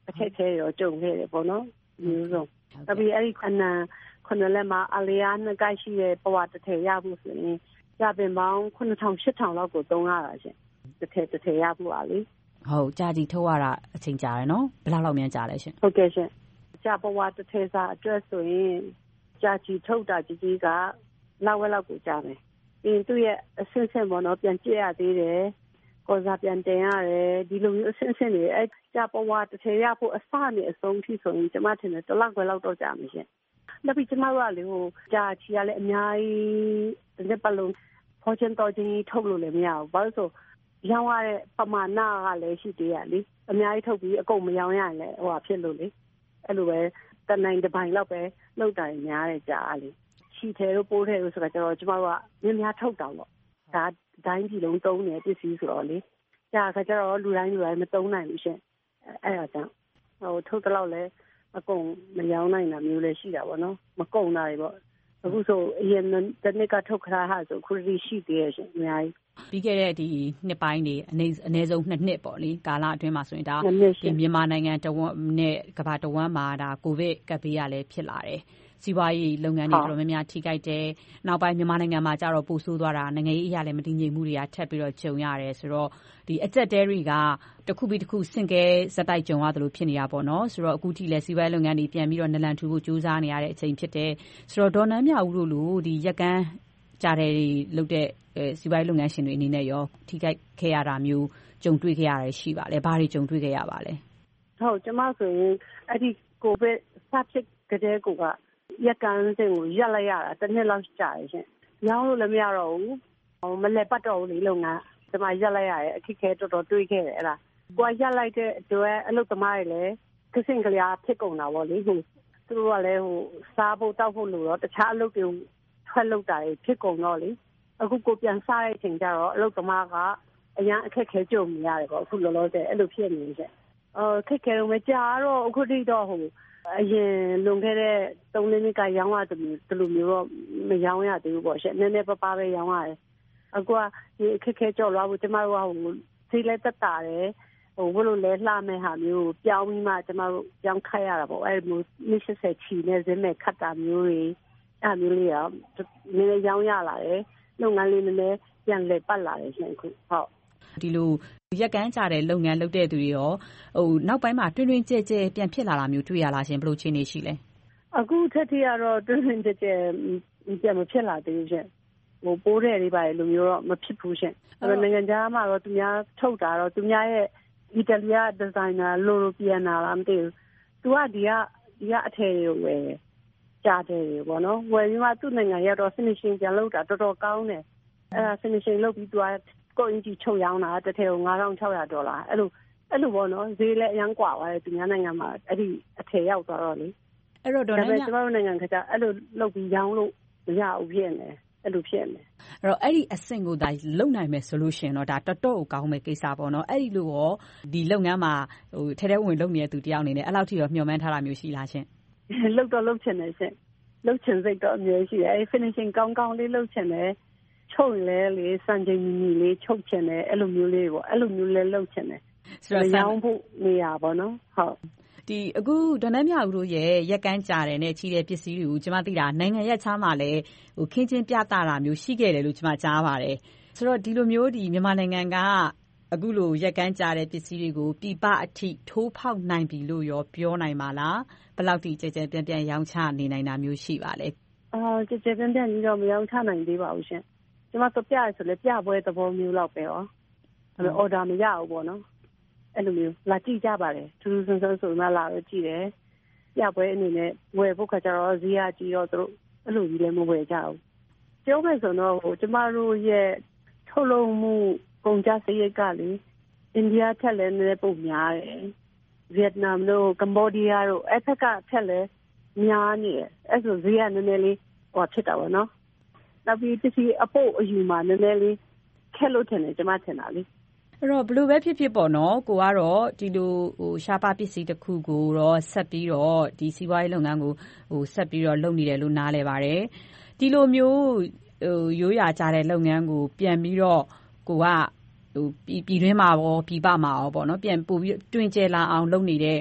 O: အခက်အခဲရောကြုံခဲ့တယ်ပေါ့နော်မျိုးစုံနောက်ပြီးအဲ့ဒီခဏခုနှစ်လက်မှာအလျားနှစ်ကိုက်ရှိတဲ့ဘဝတစ်ထည်ရဖို့ဆိုရင်ရပင်ပေါင်းခုနှစ်ထောင်ရှစ်ထောင်လောက်ကိုသုံးရတာရှင်တစ်ထည်တစ်ထည်ရဖို့ပါလေ
P: ဟုတ်ကြာကြီးထုတ်ရတာအချိန်ကြာတယ်နော်ဘယ်လောက်လောက်များကြာလဲရှင်
O: ဟုတ်ကဲ့ရှင်ကြာဘဝတစ်ထည်စာအတွက်ဆိုရင်ကြာကြီးထုတ်တာကြီးကြီးကလောက်ဝက်လောက်ကိုကြာမယ်ပြီးရင်သူ့ရဲ့အဆင့်ဆင့်ပေါ့နော်ပြန်ကြည့်ရသေးတယ်ကောစားပြန်တင်ရတယ်ဒီလိုမျိုးအဆင့်ဆင့်တွေအဲကြာဘဝတစ်ထည်ရဖို့အစနဲ့အဆုံးထိဆိုရင်ကျမထင်တယ်တစ်လောက်ပဲလောက်တော့ကြာမယ်ရှင်နောက်ပြီးကျမတို့ကလေဟိုကြာချီရလဲအများကြီးတစ်ပတ်လုံးဖော်ချင်တော်ချင်းထုတ်လို့လည်းမရဘူးဘာလို့ဆိုရောင်းရတဲ့ပမာဏကလည်းရှိသေးရလေအများကြီးထုတ်ပြီးအကုန်မရောင်းရရင်လည်းဟိုဟာဖြစ်လို့လေအဲ့လိုပဲတနိုင်တစ်ပိုင်းလောက်ပဲလောက်တာများတယ်ကြာလေချီထဲတို့ပိုးထဲတို့ဆိုတာကျတော့ကျမတို့ကမြင်းများထုတ်တောင်ပေါ့ဒါတိုင်းပြည်လုံးသုံးနေပစ္စည်းဆိုတော့လေကြာခါကျတော့လူတိုင်းလူတိုင်းမသုံးနိုင်ဘူးရှင်အဲ့ဒါကြောင့်ဟိုထုတ်တော့လည်းအကုန်မရောင်းနိုင်တာမျိုးလည်းရှိတာပေါ့နော်မကုန်တာတွေပေါ့အခုဆိုအရင်တစ်နှစ်ကထုတ်ခါဟာဆိုခုဒီရှိသေးရဲ့ရှင်အများကြီး
P: ပြီးခဲ့တဲ့ဒီနှစ်ပိုင်းတွေအနည်းအနည်းဆုံးနှစ်နှစ်ပေါ့လေကာလအတွင်းမှာဆိုရင်ဒါဒီမြန်မာနိုင်ငံတဝန်းနဲ့ကမ္ဘာတဝန်းမှာဒါကိုဗစ်ကပ်ဘေးရလည်းဖြစ်လာတယ်စီးပွားရေးလုပ်ငန်းတွေတော်တော်များများထိခိုက်တယ်နောက်ပိုင်းမြန်မာနိုင်ငံမှာကျတော့ပိုဆိုးသွားတာနိုင်ငံရေးအရာလည်းမတည်ငြိမ်မှုတွေကထပ်ပြီးတော့ကြုံရတယ်ဆိုတော့ဒီအကျက်တဲတွေကတစ်ခုပြီးတစ်ခုဆင့်ကဲဇက်တိုက်ကြုံရတယ်လို့ဖြစ်နေတာပေါ့နော်ဆိုတော့အခုထိလည်းစီးပွားရေးလုပ်ငန်းတွေပြန်ပြီးတော့နလန်ထူဖို့ကြိုးစားနေရတဲ့အချိန်ဖြစ်တယ်ဆိုတော့ဒေါ်နန်းမြဦးတို့လိုဒီရက်ကန်းကြတဲ့လုပ်တဲ့စီးပွားရေးလုပ်ငန်းရှင်တွေအနေနဲ့ရောထိခိုက်ခဲ့ရတာမျိုးကြုံတွေ့ခဲ့ရတယ်ရှိပါလဲဘာတွေကြုံတွေ့ခဲ့ရပါလဲ
O: ဟုတ်ကျမဆိုရင်အဲ့ဒီကိုဗစ်စဖြစ်ကြတဲ့ကိုကရက်ကန်းစင်ကိုရက်လိုက်ရတာတစ်နှစ်လောက်ကြာရရှင်ရောင်းလို့လည်းမရတော့ဘူးမလဲပတ်တော့ဘူးလေလုပ်ငန်းကျမရက်လိုက်ရတယ်အခက်ခဲတော်တော်တွေးခဲ့တယ်အဲ့ဒါကိုကရက်လိုက်တဲ့အတွက်အလုပ်သမားတွေလည်းကစင်ကလေးဖြစ်ကုန်တာပေါ့လေဟိုသူတို့ကလည်းဟိုစားဖို့တောက်ဖို့လို့တော့တခြားအလုပ်တွေထွက်လုပ်တာဖြစ်ကုန်တော့လေအခုကိုပြန်စားတဲ့အချိန်ကျတော့အလုပ်သမားကအရန်အခက်ခဲကြုံနေရတယ်ပေါ့အခုလောလောဆယ်အဲ့လိုဖြစ်နေတယ်အော်ခက်ခဲတော့မကြာတော့အခုထိတော့ဟိုအရင်လွန်ခဲ့တဲ့သုံးလနှစ်ကရောင်းရတယ်ဒီလိုမျိုးတော့မရောင်းရသေးဘူးပေါ့ရှင့်နည်းနည်းပပပဲရောင်းရတယ်အခုကဒီအခက်ခဲကြော်လွှားဖို့ကျမတို့ကဟိုစိတ်လက်သက်တာတယ်ဟိုဘလို့လဲလှမဲ့ဟာမျိုးပြောင်းပြီးမှကျမတို့ပြောင်းခတ်ရတာပေါ့အဲ့လိုနှစ်ဆယ်ချီနဲ့ဇင်းမဲ့ခတ်တာမျိုးတွေအဲ့မျိုးလေးရောနည်းနည်းရောင်းရလာတယ်လုပ်ငန်းလေးနည်းနည်းပြန်လည်ပတ်လာတယ်ရှင်အခုဟုတ်
P: ဒီလိုရက်ကန်းကြတဲ့လုပ်ငန်းလုပ်တဲ့သူတွေရောဟိုနောက်ပိုင်းမှာတွင်တွင်ကြဲကြဲပြန်ဖြစ်လာတာမျိုးတွေ့ရလားရှင်ဘယ်လိုအခြေအနေရှိလဲ
O: အခုထက်ထိကတော့တွင်တွင်ကြဲကြဲပြန်မဖြစ်လာသေးဘူးရှင်ဟိုပိုးတဲ့တွေပါလေလိုမျိုးတော့မဖြစ်ဘူးရှင်အဲ့တော့နိုင်ငံခြားမှာတော့သူများထုတ်တာတော့သူများရဲ့အီတလီယာဒီဇိုင်နာလိုလိုပြန်လာလားမသိဘူးသူကဒီကဒီကအထည်တွေကိုဝယ်ကြားတယ်ပေါ့နော်ဝယ်ပြီးမှသူ့နိုင်ငံရောက်တော့ finishing ပြန်လုပ်တာတော်တော်ကောင်းတယ်အဲ့ဒါ finishing လုပ်ပြီးသူကကိုအင်ကြီးချုပ်ရောင်းတာတစ်ထည်ကိုငါးထောင်ခြောက်ရာဒေါ်လာအဲ့လိုအဲ့လိုပေါ့နော်ဈေးလည်းအများကွာသွားတယ်သူများနိုင်ငံမှာအဲ့ဒီအထည်ရောက်သွားတော့လေ
P: အဲ့တော့ဒေါ်နန်းမြ
O: ကျွန်တော်တို့နိုင်ငံကကြအဲ့လိုလုပ်ပြီးရောင်းလို့မရဘူးဖြစ်နေအဲ့လိုဖြစ်နေ
P: အဲ့တော့အဲ့ဒီအဆင့်ကိုဒါလုံနိုင်မယ်ဆိုလို့ရှိရင်တော့ဒါတော်တော်ကောင်းမဲ့ကိစ္စပေါ့နော်အဲ့ဒီလိုရောဒီလုပ်ငန်းမှာဟိုထဲထဲဝင်လုပ်နေတဲ့သူတယောက်အနေနဲ့အဲ့လောက်ထိရောမျှော်မှန်းထားတာမျိုးရှိလားရှင်
O: လုပ်တော့လုပ်ချင်တယ်ရှင်လုပ်ချင်စိတ်တော့အများကြီးရှိတယ်အဲ့ finishing ကောင်းကောင်းလေးလုပ်ချင်တယ်ချုပ်လဲလေစံချိန်မီလေးချုပ်ချင်တယ်အဲ့လိုမျိုးလေးပေါ့အဲ့လိုမျိုးလေးလုပ်ချင်တယ်ဆိုတော့ရောင်းဖို့နေရပါတော့ဟုတ်
P: ဒီအခုဒေါ်နန်းမြဦးတို့ရဲ့ရက်ကန်းကြာတယ်နဲ့ချီတဲ့ပစ္စည်းတွေကိုကျွန်မသိတာနိုင်ငံရက်ခြားမှာလည်းဟိုခင်းချင်းပြသတာမျိုးရှိခဲ့တယ်လို့ကျွန်မကြားပါတယ်ဆိုတော့ဒီလိုမျိုးဒီမြန်မာနိုင်ငံကအခုလိုရက်ကန်းကြာတဲ့ပစ္စည်းတွေကိုပြပအထိထိုးဖောက်နိုင်ပြီလို့ရောပြောနိုင်ပါလားဘယ်လောက်ထိကြဲကြဲပြန့်ပြန့်ရောင်းချနေနိုင်တာမျိုးရှိပါလဲ
O: အာကြဲကြဲပြန့်ပြန့်ကြီးတော့မရောင်းချနိုင်သေးပါဘူးရှင်ကျွန်မတို့ပြရဆိုလဲပြပွဲသဘောမျိုးလောက်ပဲရောအဲ့လို order မရဘူးပေါ့နော်အဲ့လိုမျိုးလာကြည့်ကြပါတယ်ထူးထူးဆန်းဆန်းဆိုမှလာတော့ကြည့်တယ်ပြပွဲအနေနဲ့ဝယ်ဖို့ခါကျတော့ဈေးကကြီးတော့သူတို့အဲ့လိုကြီးလည်းမဝယ်ကြဘူးပြောမယ်ဆိုတော့ဟိုကျွန်မတို့ရဲ့ထုတ်လုပ်မှုကုန်ကျစရိတ်ကလေအိန္ဒိယထက်လည်းနည်းပုံများတယ်ဗီယက်နမ်တို့ကမ္ဘောဒီးယားတို့အဲ့ဖက်ကထက်လည်းများနေတယ်အဲ့ဆိုဈေးကနည်းနည်းလေးဟိုဖြစ်တာပေါ့နော်နောက်ပြီးတစ်စီအဖို့အယူမှာနည်းနည်းလေးခက်လို့ထင်တယ်ကျွန်မထင်တာလေ
P: အဲ့တော့ဘလို့ပဲဖြစ်ဖြစ်ပေါ့နော်ကိုကတော့ဒီလိုဟိုရှားပါပစ္စည်းတစ်ခုကိုတော့ဆက်ပြီးတော့ဒီစီးပွားရေးလုပ်ငန်းကိုဟိုဆက်ပြီးတော့လုပ်နေတယ်လို့နားလဲပါတယ်ဒီလိုမျိုးဟိုရိုးရာကြတဲ့လုပ်ငန်းကိုပြန်ပြီးတော့ကိုကဟိုပြည်တွင်းမှာရောပြည်ပမှာရောပေါ့နော်ပြန်ပို့ပြီးတွင်ကျဲလာအောင်လုပ်နေတဲ့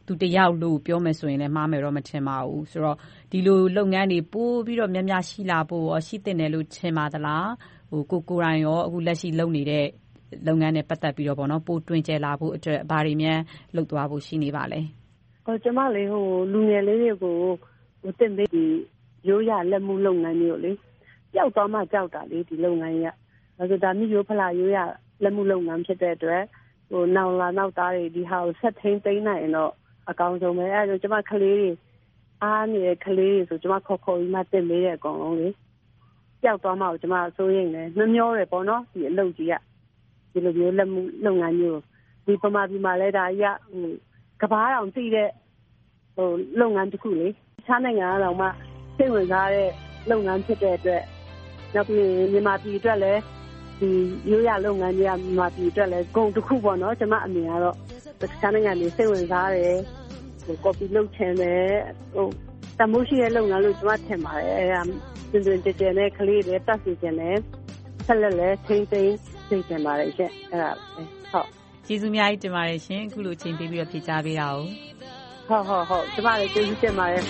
P: သူတယောက်လို့ပြောမယ်ဆိုရင်လည်းမှားမယ်တော့မထင်ပါဘူးဆိုတော့ဒီလိုလုပ်ငန်းတွေပိုပြီးတော့များများရှိလာဖို့ရောရှိသင့်တယ်လို့ထင်ပါသလားဟိုကိုကိုရိုင်းရောအခုလက်ရှိလုပ်နေတဲ့လုပ်ငန်းနဲ့ပတ်သက်ပြီးတော့ပေါ့နော်ပိုတွင်ကျယ်လာဖို့အတွက်ဘာတွေများလုပ်သွားဖို့ရှိနေပါလဲ
O: ဟိုကျမလေးဟိုလူငယ်လေးတွေကိုဟိုတင်ပေးဒီရိုးရလက်မှုလုပ်ငန်းမျိုးလေကြောက်သွားမှကြောက်တာလေဒီလုပ်ငန်းကြီးကဒါဆိုဒါမျိုးရိုးဖလာရိုးရလက်မှုလုပ်ငန်းဖြစ်တဲ့အတွက်ဟိုနောင်လာနောက်သားတွေဒီဟာကိုဆက်ထိန်းသိမ်းနိုင်ရင်တော့အကောင်းဆုံးပဲအဲဒါကျမကလေးတွေအားနေတဲ့ကလေးတွေဆိုကျမခေါ်ခေါ်ပြီးမှတင်ပေးတဲ့အကောင်လုံးလေကြောက်သွားမှကိုကျမစိုးရိမ်တယ်နှမျောတယ်ပေါ့နော်ဒီအလုပ်ကြီးကဒီလိုမျိုးလက်မှုလုပ်ငန်းမျိုးဒီပမာဒီမှာလဲဒါကြီးကဟိုကဘာအောင်သိတဲ့ဟိုလုပ်ငန်းတစ်ခုလေခြားနိုင်ငံကတော့မှစိတ်ဝင်စားတဲ့လုပ်ငန်းဖြစ်တဲ့အတွက်နောက်ပြီးမြန်မာပြည်အတွက်လည်းဒီရိုးရလုပ်ငန်းတွေကမြန်မာပြည်အတွက်လည်းဂုဏ်တစ်ခုပေါ့နော်ကျမအမြင်ကတော့ခြားနိုင်ငံတွေစိတ်ဝင်စားတယ်ဟို copy လုပ်ချင်တယ်ဟိုတမိုးရှိတဲ့လုပ်ငန်းလို့ကျမထင်ပါတယ်အဲဒါတွင်တွင်ကြဲကြဲနဲ့ကလေးတွေတက်စီခြင်းနဲ့ဆက်လက်လက်ထိမ့်သိမ်းသိချင်ပါတယ်ရှင်အဲ့ဒါဟုတ်
P: ကျေးဇူးများကြီးတင်ပါတယ်ရှင်အခုလိုအချိန်ပေးပြီးတော့ဖြေကြားပေးတာ
O: ကိုဟုတ်ဟုတ်ဟုတ်ကျမလည်းကျေးဇူးတင်ပါတယ်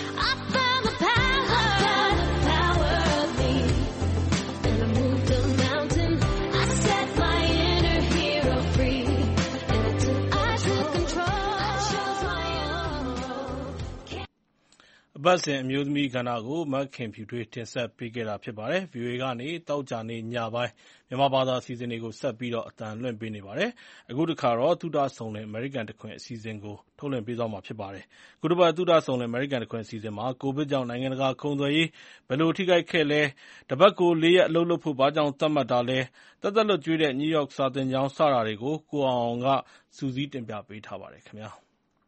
B: အပတ်စဉ်အမျိုးသမီးကဏ္ဍကိုမခင်ဖြူထွေးတင်ဆက်ပေးခဲ့တာဖြစ်ပါတယ်။ ဗီအိုအေကနေသောကြာနေ့ညပိုင်းမြန်မာဘာသာအစီအစဉ်တွေကိုဆက်ပြီးတော့အသံလွှင့်ပေးနေပါတယ်။အခုတစ်ခါတော့သုဒဆုံလင်အမေရိကန်တခွင်အစီအစဉ်ကိုထုတ်လွှင့်ပေးသွားမှာဖြစ်ပါတယ်။ခုတစ်ပတ်သုဒဆုံလင်အမေရိကန်တခွင်အစီအစဉ်မှာကိုဗစ်ကြောင့်နိုင်ငံတကာကုန်သွယ်ရေးဘယ်လိုထိခိုက်ခဲ့လဲ၊တပတ်ကိုလေးရက်အလုပ်လုပ်ဖို့ဘာကြောင့်သတ်မှတ်တာလဲ၊သက်သက်လွတ်ကျွေးတဲ့ New York စာသင်ကျောင်းစတာတွေကိုကိုအောင်အောင်ကစုစည်းတင်ပြပေးထားပါတယ်ခင်ဗျာ။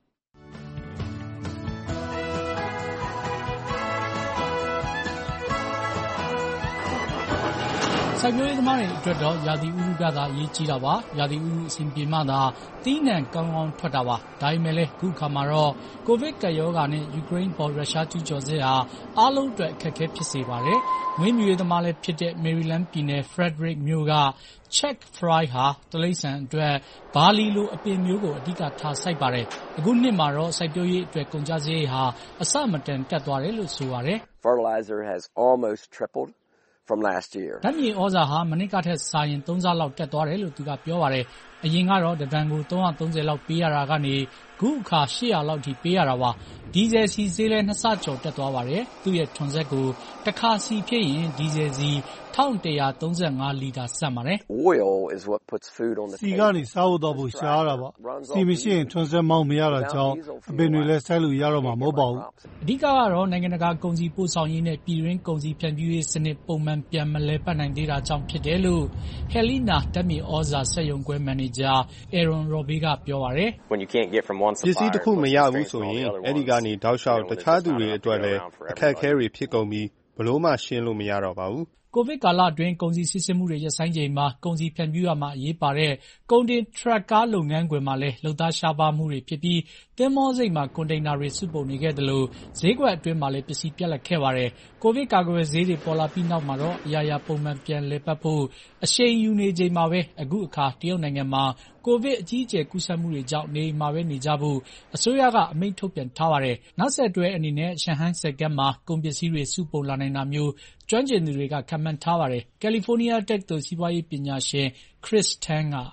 Q: စိုက်ပျိုးရေးသမားတွေအတွက်တော့ရာသီဥတုကသာအရေးကြီးတာပါ။ရာသီဥတုအဆင်ပြေမှသာသီးနှံကောင်းကောင်းထွက်တာပါ။ဒါပေမဲ့လည်းအခုအခါမှာတော့ကိုဗစ်ကပ်ရောဂါနဲ့ယူကရိန်းပေါ်ရုရှားကျူးကျော်စစ်ဟာအားလုံးအတွက်အခက်အခဲဖြစ်စေပါတယ်။မွေးမြူရေးသမားလည်းဖြစ်တဲ့မေရီလန်းပြည်နယ် Frederick မြို့က Chuck Fry ဟာတိရစ္ဆာန်အတွက်ဘာလီလိုအပင်မျိုးကိုအဓိကထားစိုက်ပါတယ်။အခုနှစ်မှာတော့စိုက်ပျိုးရေးအတွက်ကုန်ကျစရိတ်ဟာအဆမတန်တက်သွားတယ်လို့ဆိုပါတယ်။
R: Fertilizer has almost tripled from last year.
Q: ဓာတ်မြေဩဇာဟာမနှစ်ကထက်စာရင်သုံးဆလောက်တက်သွားတယ်လို့သူကပြောပါတယ်။အရင်ကတော့တတန်ကိုသုံးရာသုံးဆယ်လောက်ပေးရတာကနေခုအခါရှစ်ရာလောက်ထိပေးရတာပါ။ဒီဇယ်စီဈေးလည်းနှစ်ဆကျော်တက်သွားပါတယ်။သူ့ရဲ့ထွန်စက်ကိုတစ်ခါစီဖြည့်ရင်ဒီဇယ်စီတစ်ထောင်တစ်ရာသုံးဆယ်ငါးလီတာဆန့်ပါတယ်။
R: Oil is what puts food on the table.
S: စီကနေစားဖို့တော့ဖို့ရှားရတာပါ။စီမရှိရင်ထွန်စက်မောင်းမရတာကြောင့်အပင်တွေလည်းစိုက်လို့ရတော့မှာမဟုတ်ပါဘူး
Q: ။အဓိကကတော့နိုင်ငံတကာကုန်စည်ပို့ဆောင်ရေးနဲ့ပြည်တွင်းကုန်စည်ဖြန့်ဖြူးရေးစနစ်ပုံမှန်ပြန်မလည်ပတ်နိုင်သေးတာကြောင့်ဖြစ်တယ်လို့ Helena ဓာတ်မြေဩဇာစက်ရုံခွဲမန်နေဂျာ Aaron Robbie ကပြောပါတယ်။
M: ပစ္စည်းတစ်ခုမရဘူးဆိုရင်အဲ့ဒီကနေတောက်လျှောက်တခြားသူတွေအတွက်လည်းအခက်အခဲတွေဖြစ်ကုန်ပြီးဘလို့မှရှင်းလို့မရတော့ပါဘူး
Q: ။ကိုဗစ်ကာလအတွင်းကုန်စည်စီးဆင်းမှုတွေရပ်ဆိုင်းချိန်မှာကုန်စည်ဖြန့်ဖြူးရမှာအရေးပါတဲ့ကုန်တင်ထရပ်ကားလုပ်ငန်းခွင်မှာလည်းလုပ်သားရှားပါးမှုတွေဖြစ်ပြီးသင်္ဘောဆိပ်မှာကွန်တိန်နာတွေစုပုံနေခဲ့တယ်လို့ဈေးကွက်အတွင်းမှာလည်းပစ္စည်းပြတ်လပ်ခဲ့ပါတယ်။ကိုဗစ်ကာကွယ်ဆေးတွေပေါ်လာပြီးနောက်မှာတော့အရာရာပုံမှန်ပြန်လည်ပတ်ဖို့အရှိန်ယူနေချိန်မှာပဲအခုအခါတရုတ်နိုင်ငံမှာကိုဗစ်အကြီးအကျယ်ကူးစက်မှုတွေကြောင့်နေအိမ်မှာပဲနေကြဖို့အစိုးရကအမိန့်ထုတ်ပြန်ထားပါတယ်။နောက်ဆက်တွဲအနေနဲ့ရှန်ဟိုင်းဆိပ်ကမ်းမှာကုန်ပစ္စည်းတွေစုပုံလာနိုင်တာမျိုးကျွမ်းကျင်သူတွေကခန့်မှန်းထားပါတယ်။ကယ်လီဖိုးနီးယားတက္ကသိုလ်စီးပွားရေးပညာရှင် Chris Tang က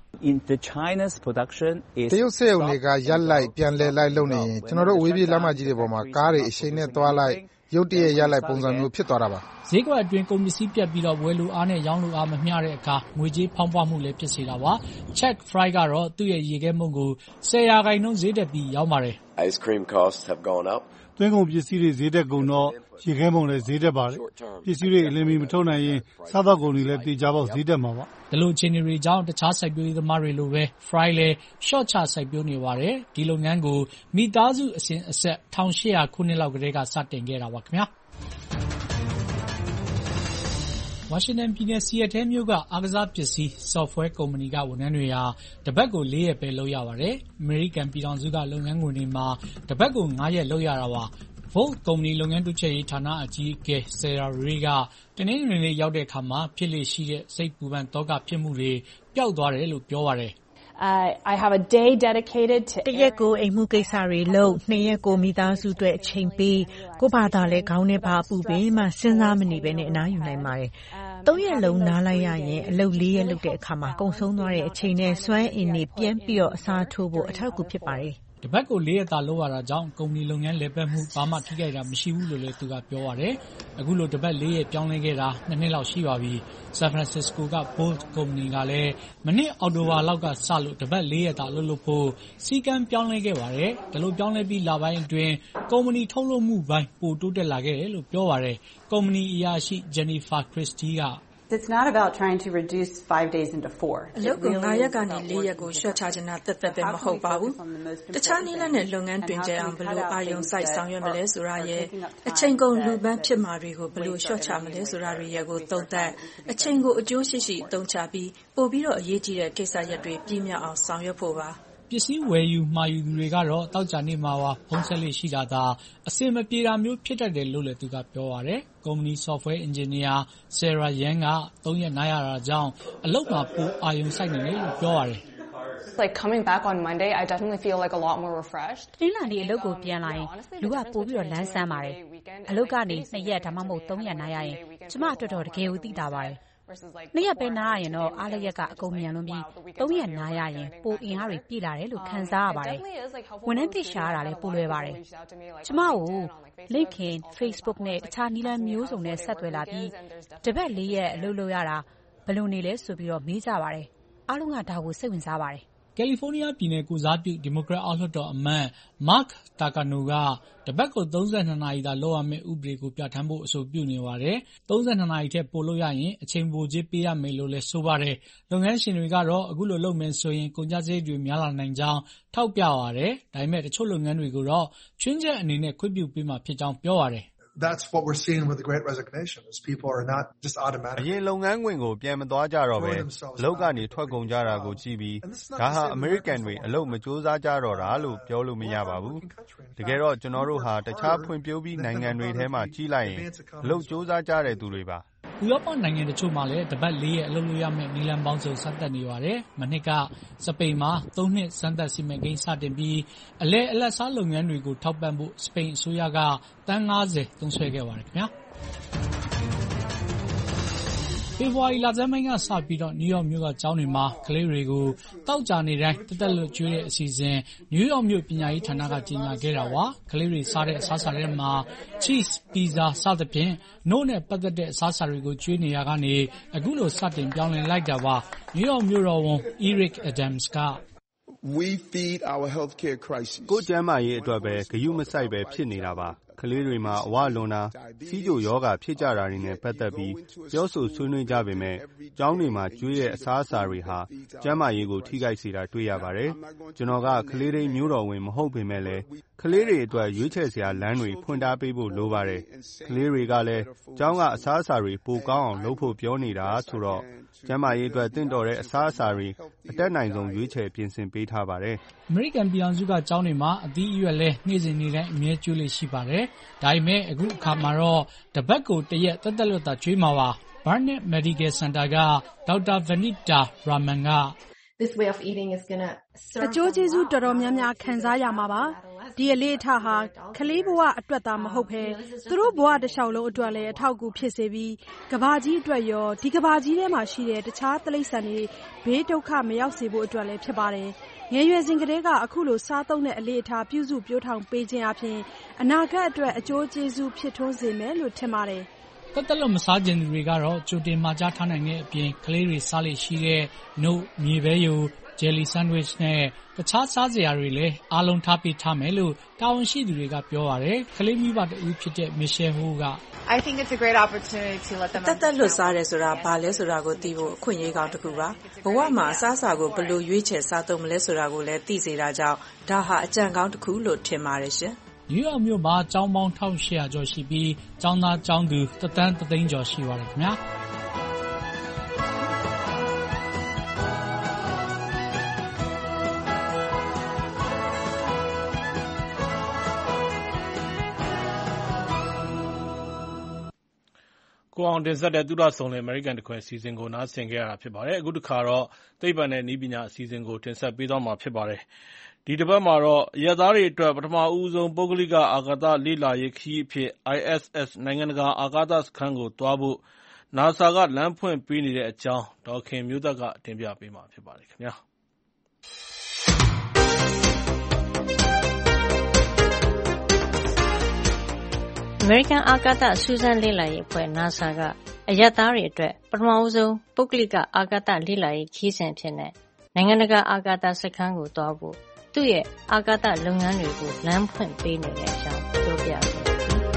T: တရုတ်စက်ရုံတွေကရပ်လိုက်ပြန်လည်လိုက်လုပ်နေရင်ကျွန်တော်တို့အဝေးပြေးလမ်းမကြီးတွေပေါ်မှာကားတွေအရှိန်နဲ့သွားလိုက်ရုတ်တရက်ရပ်လိုက်ပုံစံမျိုးဖြစ်သွားတာပါ
Q: ဈေးကွက်အတွင်းကုန်ပစ္စည်းပြတ်ပြီးတော့ဝယ်လိုအားနဲ့ရောင်းလိုအားမမျှတဲ့အခါငွေကြေးဖောင်းပွားမှုလည်းဖြစ်စေတာပါ Chuck Fry ကတော့သူ့ရဲ့ရေခဲမုန့်ကိုဆယ်ရာခိုင်နှုန်းဈေးတက်ပြီးရောင်းပါတယ်
R: Ice cream costs have gone up
S: သွင်းကုန်ပစ္စည်းတွေဈေးတက်ကုန်တော့ရေခဲမုန့်လည်းဈေးတက်ပါတယ်ပစ္စည်းတွေအလင်းမီမထုတ်နိုင်ရင်စားသောက်ကုန်တွေလည်းတေချာပေါက်ဈေးတက်မှာပါ
Q: ဒီလိုအခြေအနေတွေကြောင့်တခြားစိုက်ပျိုးရေးသမားတွေလိုပဲ Fry လည်း short ချစိုက်ပျိုးနေပါတယ်ဒီလုပ်ငန်းကိုမိသားစုအစဉ်အဆက်၁၈၀၀ခုနှစ်လောက်ကတည်းကစတင်ခဲ့တာပါခင်ဗျာဝါရှင်တန်ပြည်နယ် Seattle မြို့ကအားကစားပစ္စည်း software ကုမ္ပဏီကဝန်ထမ်းတွေဟာတပတ်ကိုလေးရက်ပဲလုပ်ရပါတယ်။ American ပြည်ထောင်စုကလုပ်ငန်းခွင်တွေမှာတပတ်ကိုငါးရက်လုပ်ရတာပါ။ Volt ကုမ္ပဏီလုပ်ငန်းတိုးချဲ့ရေးဌာနအကြီးအကဲ Sarah Ray ကတနင်္ဂနွေနေ့ရောက်တဲ့အခါမှာဖြစ်လေရှိတဲ့စိတ်ပူပန်သောကဖြစ်မှုတွေပျောက်သွားတယ်လို့ပြောပါတယ်။
U: Uh, I have a day dedicated to
J: တရက်ကိုအိမ်မှုကိစ္စတွေလုပ်နှစ်ရက်ကိုမိသားစုအတွက်အချိန်ပေးကိုဘာသာလဲခေါင်းနဲ့ဘာအပူပေးမှစဉ်းစားမနေဘဲနဲ့အနားယူနိုင်ပါတယ်သုံးရက်လုံးနားလိုက်ရရင်အလုပ်လေးရက်လုပ်တဲ့အခါမှာကုန်ဆုံးသွားတဲ့အချိန်နဲ့စွမ်းအင်တွေပြန်ပြီးတော့အစားထိုးဖို့အထောက်အကူဖြစ်ပါတယ်
Q: တပတ်ကိုလေးရက်သာလုပ်ရတာကြောင့်ကုမ္ပဏီလုပ်ငန်းလည်ပတ်မှုဘာမှထိခိုက်တာမရှိဘူးလို့လည်းသူကပြောပါတယ်။အခုလိုတပတ်လေးရက်ပြောင်းလဲခဲ့တာနှစ်နှစ်လောက်ရှိပါပြီ။ San Francisco က Bolt ကုမ္ပဏီကလည်းမနှစ်အောက်တိုဘာလောက်ကစလို့တပတ်လေးရက်သာလုပ်လို့ဖို့စီကံပြောင်းလဲခဲ့ပါတယ်။ဒါလိုပြောင်းလဲပြီးလပိုင်းအတွင်းကုမ္ပဏီထုတ်လုပ်မှုပိုင်းပိုတိုးတက်လာခဲ့တယ်လို့ပြောပါတယ်။ကုမ္ပဏီအရာရှိ Jennifer Christie က
V: It's not about trying to reduce five days into four.
W: အလုပ်ကို၅ရက်ကနေ၄ရက်ကိုလျှော့ချချင်တာသက်သက်ပဲမဟုတ်ပါဘူး။တခြားနည်းလမ်းနဲ့လုပ်ငန်းတွင်ကျအောင်ဘယ်လိုအာရုံစိုက်ဆောင်ရွက်မလဲဆိုတာရဲ့အချိန်ကုန်လူပန်းဖြစ်မှာတွေကိုဘယ်လိုလျှော့ချမလဲဆိုတာတွေရဲ့ကိုသုံးသပ်အချိန်ကိုအကျိုးရှိရှိအသုံးချပြီးပို့ပြီးတော့အရေးကြီးတဲ့ကိစ္စရပ်တွေပြည့်မြောက်အောင်ဆောင်ရွက်ဖို့ပါ
Q: ပစ္စည်းဝယ်ယူမှာယူသူတွေကတော့တောက်ကြနေမှာပါဖုံးဆက်လေးရှိတာသာအစင်မပြေတာမျိုးဖြစ်တတ်တယ်လို့လည်းသူကပြောပါတယ်ကုမ္ပဏီ software engineer Sarah Yang ကသုံးရက်နားရတာကြောင့်အလုပ်မှာပိုအာရုံစိုက်နေတယ်လို့ပြောပါတယ်
V: Like coming back on Monday, I definitely feel like a lot more refreshed.
P: တင်းလာနေအလုပ်ကိုပြန်လာရင်လူကပို့ပြီးတော့လမ်းဆန်းပါတယ်အလုပ်ကနေနှစ်ရက်ဒါမှမဟုတ်သုံးရက်နားရရင်ကျမအတွက်တော့တကယ်ကိုသိတာပါတယ်နှစ်ရက်ပဲနားရရင်တော့အားလရက်ကအကုန်မြန်လွန်ပြီးသုံးရက်နားရရင်ပိုအင်အားတွေပြည့်လာတယ်လို့ခံစားရပါတယ်ဝန်ထမ်းသိရှာရတာလည်းပိုလွယ်ပါတယ်ကျမကို LinkedIn, Facebook နဲ့တခြားနည်းလမ်းမျိုးစုံနဲ့ဆက်သွယ်လာပြီးတပတ်လေးရက်အလုပ်လုပ်ရတာဘယ်လိုနေလဲဆိုပြီးတော့မေးကြပါတယ်အားလုံးကဒါကိုစိတ်ဝင်စားပါတယ်
Q: ကယ်လီဖိုးနီးယားပြည်နယ်ကိုစားပြုဒီမိုကရက်အောက်လွှတ်တော်အမတ် Mark Takano ကတပတ်ကိုသုံးဆယ်နှစ်နာရီသာလုပ်ရမယ့်ဥပဒေကိုပြဋ္ဌာန်းဖို့အဆိုပြုနေပါတယ်။သုံးဆယ်နှစ်နာရီထက်ပိုလုပ်ရရင်အချိန်ပိုကြေးပေးရမယ်လို့လည်းဆိုပါတယ်။လုပ်ငန်းရှင်တွေကတော့အခုလိုလုပ်မယ်ဆိုရင်ကုန်ကျစရိတ်တွေများလာနိုင်ကြောင်းထောက်ပြပါတယ်။ဒါပေမဲ့တချို့လုပ်ငန်းတွေကိုတော့ချွင်းချက်အနေနဲ့ခွင့်ပြုပေးမှာဖြစ်ကြောင်းပြောပါတယ်။
X: That's what we're seeing with the Great Resignation. Is people are not just automatic.
M: အရင်လုပ်ငန်းခွင်ကိုပြန်မသွားကြတော့ပဲအလုပ်ကနေထွက်ကုန်ကြတာကိုကြည့်ပြီးဒါဟာအမေရိကန်တွေအလုပ်မကြိုးစားကြတော့တာလို့ပြောလို့မရပါဘူး။တကယ်တော့ကျွန်တော်တို့ဟာတခြားဖွံ့ဖြိုးပြီးနိုင်ငံတွေထဲမှာကြီးလိုက်ရင်အလုပ်ကြိုးစားကြတဲ့သူတွေပါ
Q: ဥရောပနိုင်ငံတချို့မှာလည်းတပတ်လေးရဲ့အလုပ်လုပ်ရမယ့်နည်းလမ်းပေါင်းစုံစတင်နေပါတယ်။မနှစ်ကစပိန်မှာသုံးနှစ်စမ်းသပ်စီမံကိန်းစတင်ပြီးအလဲအလတ်စားလုပ်ငန်းတွေကိုထောက်ပံ့ဖို့စပိန်အစိုးရကတန်း၅၀သုံးစွဲခဲ့ပါတယ်ခင်ဗျာ။ဖေဖော်ဝါရီလဆန်းပိုင်းကစပြီးတော့နယူးယောက်မြို့ကကျောင်းတွေမှာကလေးတွေကိုတောက်ကြနေတိုင်းတက်တက်လွတ်ကျွေးတဲ့အစီအစဉ်နယူးယောက်မြို့ပညာရေးဌာနကကြီးညာခဲ့တာပါကလေးတွေစားတဲ့အစားအစာတွေမှာ cheese pizza စသဖြင့်နို့နဲ့ပတ်သက်တဲ့အစားအစာတွေကိုကျွေးနေရကနေအခုလိုစတင်ပြောင်းလဲလိုက်တာပါနယူးယောက်မြို့တော်ဝန် Eric Adams က
M: We feed our healthcare crisis. ကိုကျန်းမာရေးအတွက်ပဲဂရုမစိုက်ပဲဖြစ်နေတာပါကလေးတွေမှာအဝလွန်တာစီးကျိုယောဂဖြစ်ကြတာတွေနဲ့ပတ်သက်ပြီးပြောဆိုဆွေးနွေးကြပေမဲ့ကျောင်းတွေမှာကျွေးတဲ့အစားအစာတွေဟာကျန်းမာရေးကိုထိခိုက်စေတာတွေ့ရပါတယ်ကျွန်တော်ကကလေးတွေမျိုးတော်ဝင်မဟုတ်ပေမဲ့လည်းကလေးတွေအတွက်ရွေးချယ်စရာလမ်းတွေဖွင့်ထားပေးဖို့လိုပါတယ်ကလေးတွေကလည်းကျောင်းကအစားအစာတွေပိုကောင်းအောင်လုပ်ဖို့ပြောနေတာဆိုတော့ကျန်းမာရေးအတွက်တင့်တော်တဲ့အစားအစာတွေအတက်နိုင်ဆုံးရွေးချယ်ပြင်ဆင်ပေးထားပါတယ်
Q: အမေရိကန်ပြည်ထောင်စုကကျောင်းတွေမှာအသီးအရွက်လဲနေ့စဉ်နေ့တိုင်းအမြဲကျွေးလို့ရှိပါတယ်ဒါပေမဲ့အခုအခါမှာတော့တပတ်ကိုတရက်တက်တက်လွတ်တာကျွေးမှာပါ Barnett Medical Center ကဒေါက်တာ Vanita Raman က
V: This way of eating is going to
L: အကျိုးကျေးဇူးတော်တော်များများခံစားရမှာပါဒီအလေးအထားဟာကလေးဘဝအတွက်သာမဟုတ်ဘဲသူတို့ဘဝတစ်လျှောက်လုံးအတွက်လည်းအထောက်အကူဖြစ်စေပြီးကဘာကြီးအတွက်ရောဒီကဘာကြီးထဲမှာရှိတဲ့တခြားတိရစ္ဆာန်တွေဘေးဒုက္ခမရောက်စေဖို့အတွက်လည်းဖြစ်ပါတယ်ငယ်ရွယ်စဉ်ကတည်းကအခုလိုစားသုံးတဲ့အလေးအထားပြုစုပြောထောင်ပေးခြင်းအပြင်အနာဂတ်အတွက်အကျိုးကျေးဇူးဖြစ်ထွန်းစေမယ်လို့ထင်ပါတယ်
Q: တက်တက်လို့မစားကျင်သူတွေကတော့ကြိုတင်မှာကြားထားနိုင်တဲ့အပြင်ကလေးတွေစားလို့ရှိတဲ့နို့မြေပဲယိုဂျယ်လီဆန်ဒဝစ်နဲ့တခြားစားစရာတွေလည်းအားလုံးထားပေးထားမယ်လို့တာဝန်ရှိသူတွေကပြောပါတယ်ကလေးမိဘတဦးဖြစ်တဲ့ Michelle Ho က
F: I think it's a great opportunity to let them တက်တက်လွတ်စားတယ်ဆိုတာဘာလဲဆိုတာကိုသိဖို့အခွင့်အရေးကောင်းတစ်ခုပါဘဝမှာအစားအစာကိုဘယ်လိုရွေးချယ်စားသုံးမလဲဆိုတာကိုလည်းသိစေတာကြောင့်ဒါဟာအကြံကောင်းတစ်ခုလို့ထင်ပါတယ်ရှင်
Q: နယူးယောက်မြို့မှာကျောင်းပေါင်းတစ်ထောင်ရှစ်ရာကျော်ရှိပြီးကျောင်းသားကျောင်းသူတစ်သန်းတစ်သိန်းကျော်ရှိပါတယ်ခင်ဗျာ
B: ကိုအောင်တင်ဆက်တဲ့သုဒဆုံလင်အမေရိကန်တခွင်အစီအစဉ်ကိုနားဆင်ခဲ့ရတာဖြစ်ပါတယ်။အခုတစ်ခါတော့သိပ္ပံနဲ့နည်းပညာအစီအစဉ်ကိုတင်ဆက်ပေးသွားမှာဖြစ်ပါတယ်။ဒီတစ်ပတ်မှာတော့အရပ်သားတွေအတွက်ပထမဦးဆုံးပုဂ္ဂလိကအာကာသလေ့လာရေးခရီးအဖြစ် I S S နိုင်ငံတကာအာကာသစခန်းကိုသွားဖို့ NASA ကလမ်းဖွင့်ပေးနေတဲ့အကြောင်းဒေါ်ခင်မျိုးသက်ကတင်ပြပေးမှာဖြစ်ပါတယ်ခင်ဗျာ။
A: အမေရိကန်အာကာသစူးစမ်းလေ့လာရေးအဖွဲ့ NASA ကအရပ်သားတွေအတွက်ပထမဆုံးပုဂ္ဂလိကအာကာသလေ့လာရေးခရီးစဉ်ဖြစ်တဲ့နိုင်ငံတကာအာကာသစခန်းကိုသွားဖို့သူ့ရဲ့အာကာသလုပ်ငန်းတွေကိုလမ်းဖွင့်ပေးနေတဲ့အကြောင်းပြောပြပါမယ်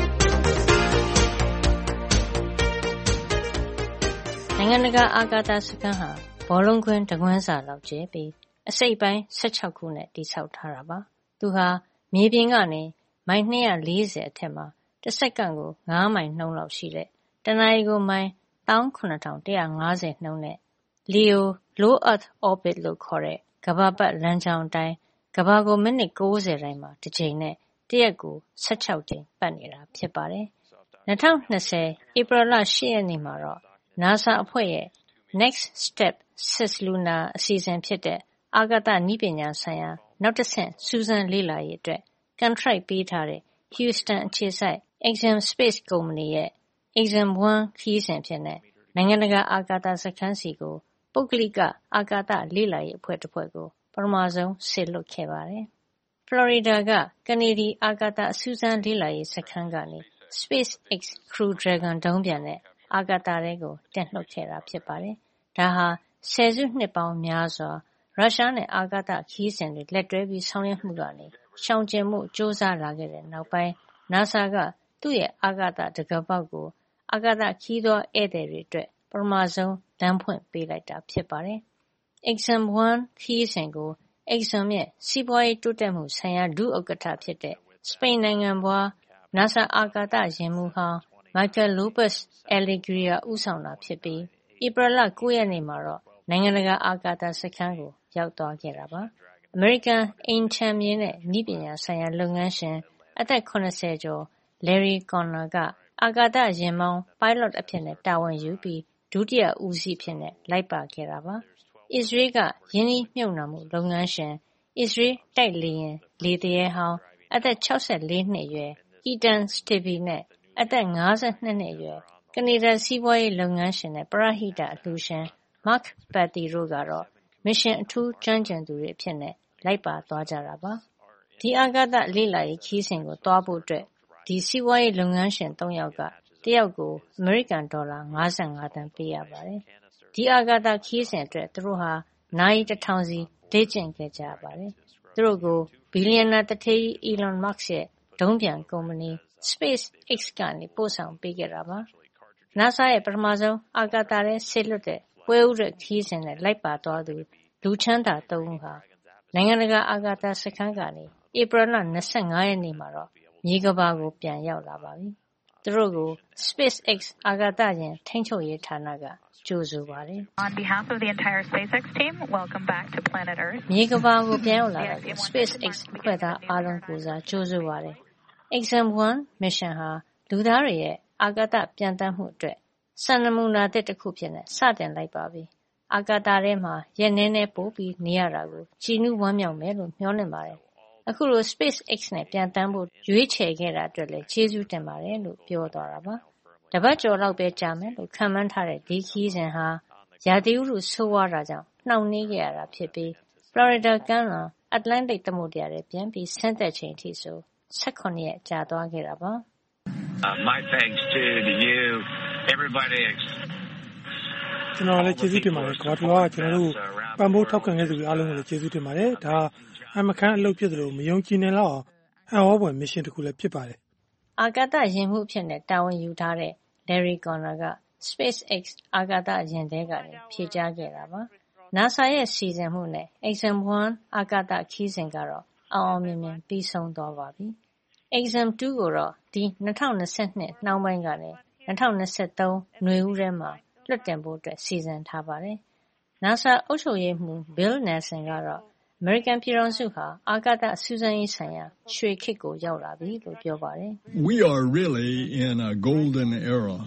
A: ။နိုင်ငံတကာအာကာသစခန်းဟာဘောလုံးကွင်းတကွင်းစာလောက်ကျယ်ပြီးအစိတ်ပိုင်း၁၆ခုနဲ့တည်ဆောက်ထားတာပါ။သူဟာမြေပြင်ကနေမိုင်၂၄၀အထက်မှာတစ်စက္ကန့်ကို၅မိုင်နှုန်းလောက်ရှိတဲ့တနာရီကိုမိုင်၁၇၁၅၀နှုန်းနဲ့ Leo Low Earth Orbit လို့ခေါ်တဲ့ကမ္ဘာပတ်လမ်းကြောင်းအတိုင်းကမ္ဘာကိုမိနစ်၉၀တိုင်းမှာတစ်ကြိမ်နဲ့တစ်ရက်ကို၁၆ကြိမ်ပတ်နေတာဖြစ်ပါတယ်။၂၀၂၀ဧပြီလ၈ရက်နေ့မှာတော့ NASA အဖွဲ့ရဲ့ Next Step Cislunar အစီအစဉ်ဖြစ်တဲ့အာကာသနည်းပညာဆိုင်ရာနောက်တစ်ဆင့်စူးစမ်းလေ့လာရေးအတွက် contract ပေးထားတဲ့ Houston အခြေစိုက် Exim Space ကုမ္ပဏီရဲ့ Exim 1 ခရီးစဉ်ဖြစ်တဲ့နိုင်ငံတကာအာကာသစခန်းစီကိုပုဂ္ဂလိကအာကာသလေ့လာရေးအဖွဲ့တစ်ဖွဲ့ကိုပထမဆုံးစေလွှတ်ခဲ့ပါတယ်။ ဖလော်ရီဒါကကနေဒီအာကာသစူးစမ်းလေ့လာရေးစခန်းကနေ SpaceX Crew Dragon ဒုံးပျံနဲ့အာကာသထဲကိုတင်လွှတ်ခဲ့တာဖြစ်ပါတယ်။ဒါဟာဆယ်စုနှစ်ပေါင်းများစွာရုရှားနဲ့အာကာသခရီးစဉ်တွေလက်တွဲပြီးဆောင်ရွက်မှုကနေရှောင်ကျဉ်မှုစ조사လာခဲ့တဲ့နောက်ပိုင်း NASA ကသူ့ရဲ့အာကာသတံခါးပေါက်ကိုအာကာသခရီးသွားဧည့်သည်တွေအတွက်ပထမဆုံးလမ်းဖွင့်ပေးလိုက်တာဖြစ်ပါတယ်။ Exim 1 ခရီးစဉ်ကို Exim ရဲ့စီးပွားရေးတိုးတက်မှုဆိုင်ရာဒုဥက္ကဋ္ဌဖြစ်တဲ့စပိန်နိုင်ငံဖွား NASA အာကာသယာဉ်မှူးဟောင်း Michael Lopez Alegria ဦးဆောင်တာဖြစ်ပြီးဧပြီလ၉ရက်နေ့မှာတော့နိုင်ငံတကာအာကာသစခန်းကိုရောက်သွားခဲ့တာပါ။ အမေရိကန်အိမ်ခြံမြေနဲ့နည်းပညာဆိုင်ရာလုပ်ငန်းရှင်အသက်၇၀ကျော် Larry Connor ကအာကာသယာဉ်မောင်း pilot အဖြစ်တာဝန်ယူပြီးဒုတိယဦးစီးအဖြစ်လိုက်ပါခဲ့တာပါ။ အစ္စရေးကရင်းနှီးမြှုပ်နှံမှုလုပ်ငန်းရှင်အစ္စရေးတိုက်လေယာဉ်လေသူရဲဟောင်းအသက်၆၄နှစ်အရွယ် Eaton Stibbe နဲ့အသက်၅၂နှစ်အရွယ်ကနေဒါစီးပွားရေးလုပ်ငန်းရှင်နဲ့ပရဟိတအလှူရှင် Mark Pathy တို့ကတော့မစ်ရှင်အထူးကျွမ်းကျင်သူတွေအဖြစ်လိုက်ပါသွားကြတာပါ။ဒီအာကာသလေ့လာရေးခရီးစဉ်ကိုသွားဖို့အတွက်ဒီစီးပွားရေးလုပ်ငန်းရှင်၃ယောက်ကတယောက်ကိုအမေရိကန်ဒေါ်လာ၅၅သန်းပေးရပါတယ်။ဒီအာကာသခရီးစဉ်အတွက်သူတို့ဟာနာရီတစ်ထောင်စီလေ့ကျင့်ခဲ့ကြရပါတယ်။သူတို့ကိုဘီလီယံနာသူဌေးကြီး Elon Musk ရဲ့ဒုံးပျံကုမ္ပဏီ SpaceX ကနေပို့ဆောင်ပေးခဲ့တာပါ။ NASA ရဲ့ပထမဆုံးအာကာသထဲစေလွှတ်တဲ့ပွဲဦးထွက်ခရီးစဉ်နဲ့လိုက်ပါသွားသူလူချမ်းသာ၃ဦးဟာနိုင်ငံတကာအာကာသစခန်းကနေဧပြီလ၂၅ရက်နေ့မှာတော့မြေကမ္ဘာကိုပြန်ရောက်လာပါပြီ။သူတို့ကို SpaceX အာကာသယာဉ်ထိန်းချုပ်ရေးဌာနကကြိုဆိုပါတယ်။
D: On behalf of the entire SpaceX team, welcome back to planet Earth.
A: မြေကမ္ဘာကိုပြန်ရောက်လာတဲ့ SpaceX အဖွဲ့သားအားလုံးကိုစားကြိုဆိုပါတယ်။ Exim 1 mission ဟာလူသားတွေရဲ့အာကာသပျံသန်းမှုအတွက်စံနမူနာသစ်တစ်ခုဖြစ်နေစတင်လိုက်ပါပြီ။အာကာသထဲမှာရက်နဲနဲပို့ပြီးနေရတာကိုကြည်နူးဝမ်းမြောက်မယ်လို့မျှော်လင့်ပါတယ်။အခုလို SpaceX နဲ့ပြန်တန်းဖို့ရွေးချယ်ခဲ့တာအတွက်လည်းကျေးဇူးတင်ပါတယ်လို့ပြောသွားတာပါ။တပတ်ကျော်လောက်ပဲကြာမယ်လို့ခန့်မှန်းထားတဲ့ဒီခရီးစဉ်ဟာရာသီဥတုဆိုးဝါးတာကြောင့်နှောင့်နှေးခဲ့ရတာဖြစ်ပြီးဖလော်ရီဒါကမ်းလွန်အတ္တလန္တိတ်သမုဒ္ဒရာထဲပြန်ပြီးဆင်းသက်ချိန်ထိဆို၁၇ရက်ကြာသွားခဲ့တာပါ
E: ။ My thanks to you everybody
G: ကျွန်တော်လည်းကျေးဇူးတင်ပါတယ်။ကမ္ဘာတစ်ဝှမ်းကကျွန်တော်တို့ပံ့ပိုးထောက်ခံခဲ့သူတွေအားလုံးကိုလည်းကျေးဇူးတင်ပါတယ်။ဒါအမခန်းအလုပ်ဖြစ်သလိုမယုံကြည်နိုင်လောက်အောင်အံ့ဩဖွယ်မစ်ရှင်တစ်ခုလည်းဖြစ်ပါတယ်
A: ။အာကာသယာဉ်မှူးဖြစ်တဲ့တာဝန်ယူထားတဲ့ Larry Connor က SpaceX အာကာသယာဉ်ထဲကနေဖြေကြားခဲ့တာပါ။ NASA ရဲ့စီစဉ်မှုနဲ့ Exim 1 အာကာသခရီးစဉ်ကတော့အောင်အောင်မြင်မြင်ပြီးဆုံးသွားပါပြီ။ Exim 2 ကိုတော့ဒီ၂၀၂၂နှောင်းပိုင်းကနေ၂၀၂၃နွေဦးထဲမှာလွှတ်တင်ဖို့အတွက်စီစဉ်ထားပါတယ်။ NASA အုပ်ချုပ်ရေးမှူး Bill Nelson ကတော့အမေရိကန်ပြည်ထောင်စုဟာအာကာသစူးစမ်းရေးဆိုင်ရာရွှေခေတ်ကိုရောက်လာပြီလို့ပြောပါတယ်
Y: ။ We are really in a golden era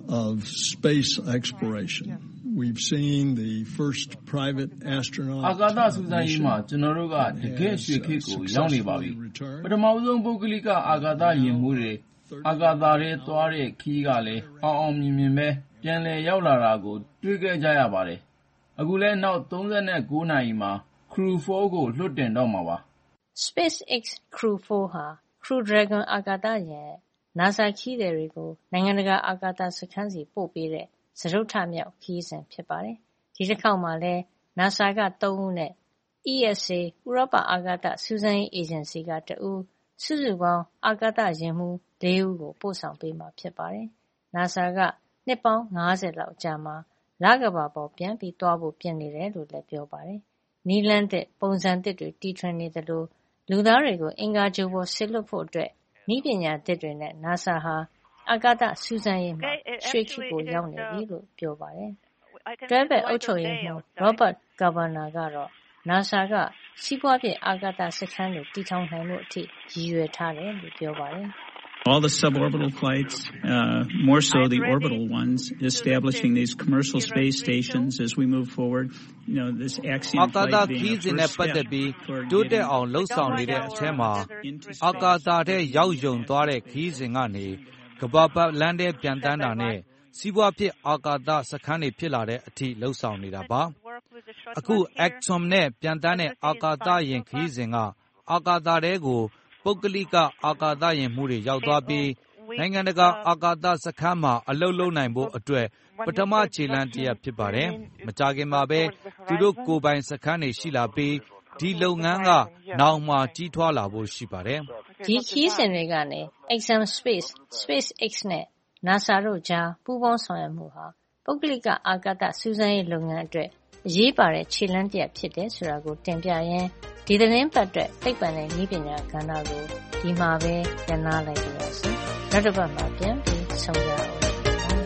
C: of space exploration. We've seen the first private astronaut.
H: အာကာသစူးစမ်းရေးမှာကျွန်တော်တို့ကတကယ်ရွှေခေတ်ကိုရောက်နေပါပြီ။ပထမဆုံးပုဂ္ဂလိကအာကာသယာဉ်မှူးတွေအာကာသထဲသွားတဲ့ခီးကလည်းအောင်အောင်မြင်မြင်ပဲပြန်လည်ရောက်လာတာကိုတွေ့ခဲ့ကြရပါတယ်။အခုလည်းနောက်thirty-nineနာရီမှာ Crew four ကိုလွှတ်တင်တော့မှာပါ။
A: SpaceX Crew four ဟာ Crew Dragon အာကာသယာဉ်ရဲ့ NASA ခီးသည်တွေကိုနိုင်ငံတကာအာကာသစခန်းစီပို့ပေးတဲ့စတုတ္ထမြောက်ခရီးစဉ်ဖြစ်ပါတယ်။ဒီတစ်ခေါက်မှာလည်း NASA ကthreeဦးနဲ့ E S A ဥရောပအာကာသစူးစမ်းရေးအေဂျင်စီကoneဦးစုစုပေါင်းအာကာသယာဉ်မှူးfourဦးကိုပို့ဆောင်ပေးမှာဖြစ်ပါတယ်။ NASA ကနှစ်ပေါင်းfiftyလောက်အကြာမှာလကမ္ဘာပေါ်ပြန်ပြီးသွားဖို့ပြင်နေတယ်လို့လည်းပြောပါတယ်။နည်းလမ်းသစ်ပုံစံသစ်တွေတီထွင်နေသလိုလူသားတွေကိုအင်္ဂါဂြိုဟ်ပေါ်စေလွှတ်ဖို့အတွက်နည်းပညာသစ်တွေနဲ့ NASA ဟာအာကာသစူးစမ်းရေးမှာရွှေခေတ်ကိုရောက်နေပြီလို့ပြောပါတယ်။တွဲဘက်အုပ်ချုပ်ရေးမှူး Robert Cabana ကတော့ NASA ကစီးပွားဖြစ်အာကာသစခန်းတွေတည်ထောင်နိုင်မှုအထိရည်ရွယ်ထားတယ်လို့ပြောပါတယ်။
K: All the suborbital flights, uh, more so the orbital ones, establishing these commercial space stations as we move forward. You know, this Axiom flight being the first step toward getting
N: အောင်လှုပ်ဆောင်နေတဲ့အထက်မှာအာကာသထဲရောက်ယုံသွားတဲ့ခီးစဉ်ကနေကမ္ဘာပတ်လမ်းထဲပြန်တန်းတာနဲ့စီးပွားဖြစ်အာကာသစခန်းတွေဖြစ်လာတဲ့အထိလှုပ်ဆောင်နေတာပါ။အခု Axiom နဲ့ပြန်တန်းတဲ့အာကာသယာဉ်ခီးစဉ်ကအာကာသထဲကိုပုဂ္ဂလိကအာကာသယာဉ်မှူးတွေရောက်သွားပြီးနိုင်ငံတကာအာကာသစခန်းမှာအလုပ်လုပ်နိုင်ဖို့အတွက်ပထမခြေလှမ်းတစ်ရပ်ဖြစ်ပါတယ်။မကြာခင်မှာပဲသူတို့ကိုယ်ပိုင်စခန်းတွေရှိလာပြီးဒီလုပ်ငန်းကနောက်မှကြီးထွားလာဖို့ရှိပါတယ်
A: ။ဒီခီးစဉ်တွေကနေ Axiom Space, SpaceX နဲ့ NASA တို့ကြားပူးပေါင်းဆောင်ရွက်မှုဟာပုဂ္ဂလိကအာကာသစူးစမ်းရေးလုပ်ငန်းအတွက်အရေးပါတဲ့ခြေလှမ်းတစ်ရပ်ဖြစ်တယ်ဆိုတာကိုတင်ပြရင်းဒီသတင်းပတ်အတွက်သိပ္ပံနဲ့နည်းပညာကဏ္ဍကိုဒီမှာပဲညှနာလိုက်ကြပါစို့။နောက်တစ်ပတ်မှာပြန်ပြီးဆုံကြအောင်။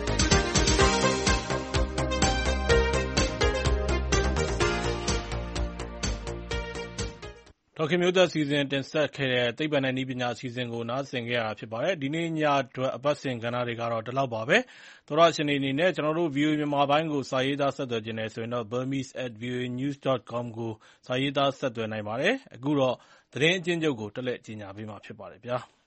B: ဒေါက်ခင်မျိုးသက်စီစဉ်တင်ဆက်ခဲ့တဲ့သိပ္ပံနဲ့နည်းပညာအစီအစဉ်ကိုနားဆင်ခဲ့ရတာဖြစ်ပါတယ်။ဒီနေ့ညအတွက်အပတ်စဉ်ကဏ္ဍတွေကတော့ဒီလောက်ပါပဲ။သောတရှင်တွေအနေနဲ့ကျွန်တော်တို့ ဗွီအိုအေ မြန်မာပိုင်းကိုစာရေးသားဆက်သွယ်ခြင်းနဲ့ဆိုရင်တော့ burmese at voanews dot com ကိုစာရေးသားဆက်သွယ်နိုင်ပါတယ်။အခုတော့သတင်းအကျဉ်းချုပ်ကိုတက်လက်ကြေညာပေးမှာဖြစ်ပါတယ်ဗျာ။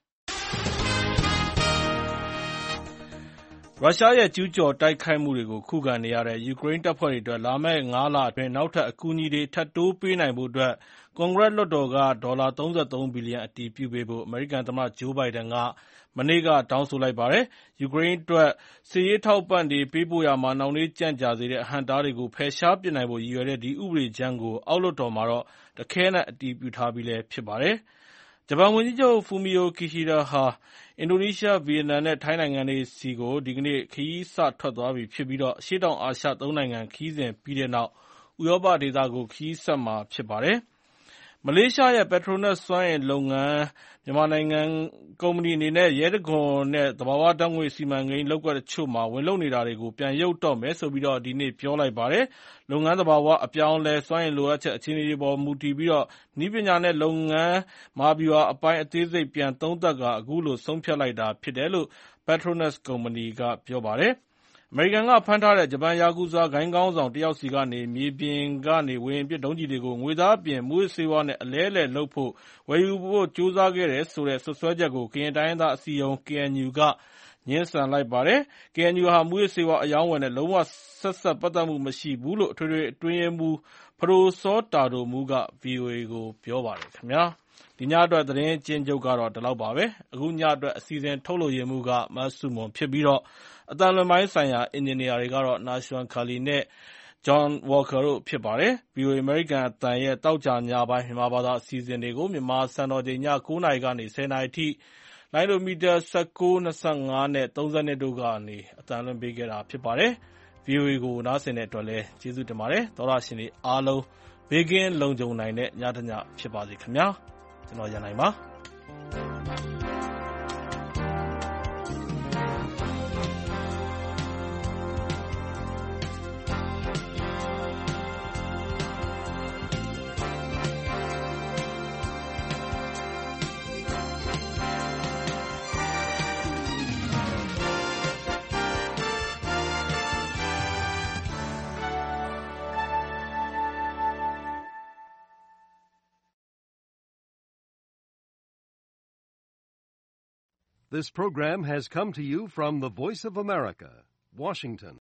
B: ရုရှားရဲ့ကျူးကျော်တိုက်ခိုက်မှုတွေကိုခုခံနေရတဲ့ယူကရိန်းတပ်ဖွဲ့တွေအတွက်လာမယ့်ငါးလအတွင်းနောက်ထပ်အကူအညီတွေထပ်တိုးပေးနိုင်ဖို့အတွက်ကွန်ဂရက်လွှတ်တော်ကဒေါ်လာthirty-threeဘီလီယံအတည်ပြုပေးဖို့အမေရိကန်သမ္မတဂျိုးဘိုင်ဒန်ကမနေ့ကတောင်းဆိုလိုက်ပါတယ်။ယူကရိန်းအတွက်စစ်ရေးထောက်ပံ့တွေပေးပို့ရာမှာနှောင့်နှေးကြန့်ကြာစေတဲ့အဟန့်အတားတွေကိုဖယ်ရှားပစ်နိုင်ဖို့ရည်ရွယ်တဲ့ဒီဥပဒေကြမ်းကိုအောက်လွှတ်တော်မှာတော့တခဲနက်အတည်ပြုထားပြီးလည်းဖြစ်ပါတယ်။ဂျပန်ဝန်ကြီးချုပ် Fumio Kishida ဟာအင်ဒိုနီးရှား၊ဗီယက်နမ်နဲ့ထိုင်းနိုင်ငံတွေဆီကိုဒီကနေ့ခရီးစထွက်သွားပြီဖြစ်ပြီးအရှေ့တောင်အာရှသုံးနိုင်ငံခရီးစဉ်ပြီးတဲ့နောက်ဥရောပဒေသကိုခရီးဆက်မှာဖြစ်ပါတယ်။မလေးရှားရဲ့ Petronas စွမ်းအင်လုပ်ငန်းမြန်မာနိုင်ငံကုမ္ပဏီအနေနဲ့ရဲတံခွန်နဲ့သဘာဝဓာတ်ငွေ့စီမံကိန်းလုပ်ကွက်တချို့မှာဝင်လုပ်နေတာတွေကိုပြန်ရုပ်တော့မယ်ဆိုပြီးဒီနေ့ပြောလိုက်ပါတယ်။လုပ်ငန်းသဘာဝအပြောင်းအလဲ၊စွမ်းအင်လိုအပ်ချက်အခြေအနေတွေပေါ်မူတည်ပြီးနည်းပညာနဲ့လုပ်ငန်းမဟာဗျူဟာအပိုင်းအသေးစိတ်ပြန်သုံးသပ်ကာအခုလိုဆုံးဖြတ်လိုက်တာဖြစ်တယ်လို့ Petronas ကုမ္ပဏီကပြောပါတယ်။အမေရိကန်ကဖမ်းထားတဲ့ဂျပန်ယာကူဇာဂိုဏ်းခေါင်းဆောင်တယောက်ဆီကနေမြေပြင်ကနေဝေဟင်ပစ်ဒုံးကျည်တွေကိုငွေသားအပြင်မူးယစ်ဆေးဝါးနဲ့အလဲအလှယ်လုပ်ဖို့ဝယ်ယူဖို့ကြိုးစားခဲ့တယ်ဆိုတဲ့စွပ်စွဲချက်ကိုကရင်တိုင်းရင်းသားအစည်းအရုံး K N U ကငြင်းဆန်လိုက်ပါတယ်။ K N U ဟာမူးယစ်ဆေးဝါးအရောင်းအဝယ်နဲ့လုံးဝဆက်စပ်ပတ်သက်မှုမရှိဘူးလို့အထွေထွေအတွင်းရေးမှူးဖဒိုစောတာဒိုမူးက ဗွီအိုအေကိုပြောပါတယ်ခင်ဗျာ။ဒီညအတွက်သတင်းအကျဉ်းချုပ်ကတော့ဒီလောက်ပါပဲ။အခုညအတွက်အစီအစဉ်ထုတ်လုပ်ရေးမှူးကမဆုမွန်ဖြစ်ပြီးအသံလွှင့်ပိုင်းဆိုင်ရာအင်ဂျင်နီယာတွေကတော့နာရှွမ်ခါလီနဲ့ John Walker တို့ဖြစ်ပါတယ်။ ဗွီအိုအေအမေရိကန်အသံရဲ့သောကြာညပိုင်းမြန်မာဘာသာအစီအစဉ်တွေကိုမြန်မာစံတော်ချိန်ည၉နာရီကနေ၁၀နာရီအထိလိုင်းဒိုမီတာ၁၉၊၂၅နဲ့၃၂တို့ကနေအသံလွှင့်ပေးခဲ့တာဖြစ်ပါတယ်။ ဗွီအိုအေကိုနားဆင်တဲ့အတွက်လည်းကျေးဇူးတင်ပါတယ်။သောတရှင်တွေအားလုံးဘေးကင်းလုံခြုံနိုင်တဲ့ညတညဖြစ်ပါစေခင်ဗျာ။ကျွန်တော်ရန်နိုင်ပါ။
I: This program has come to you from the Voice of America, Washington.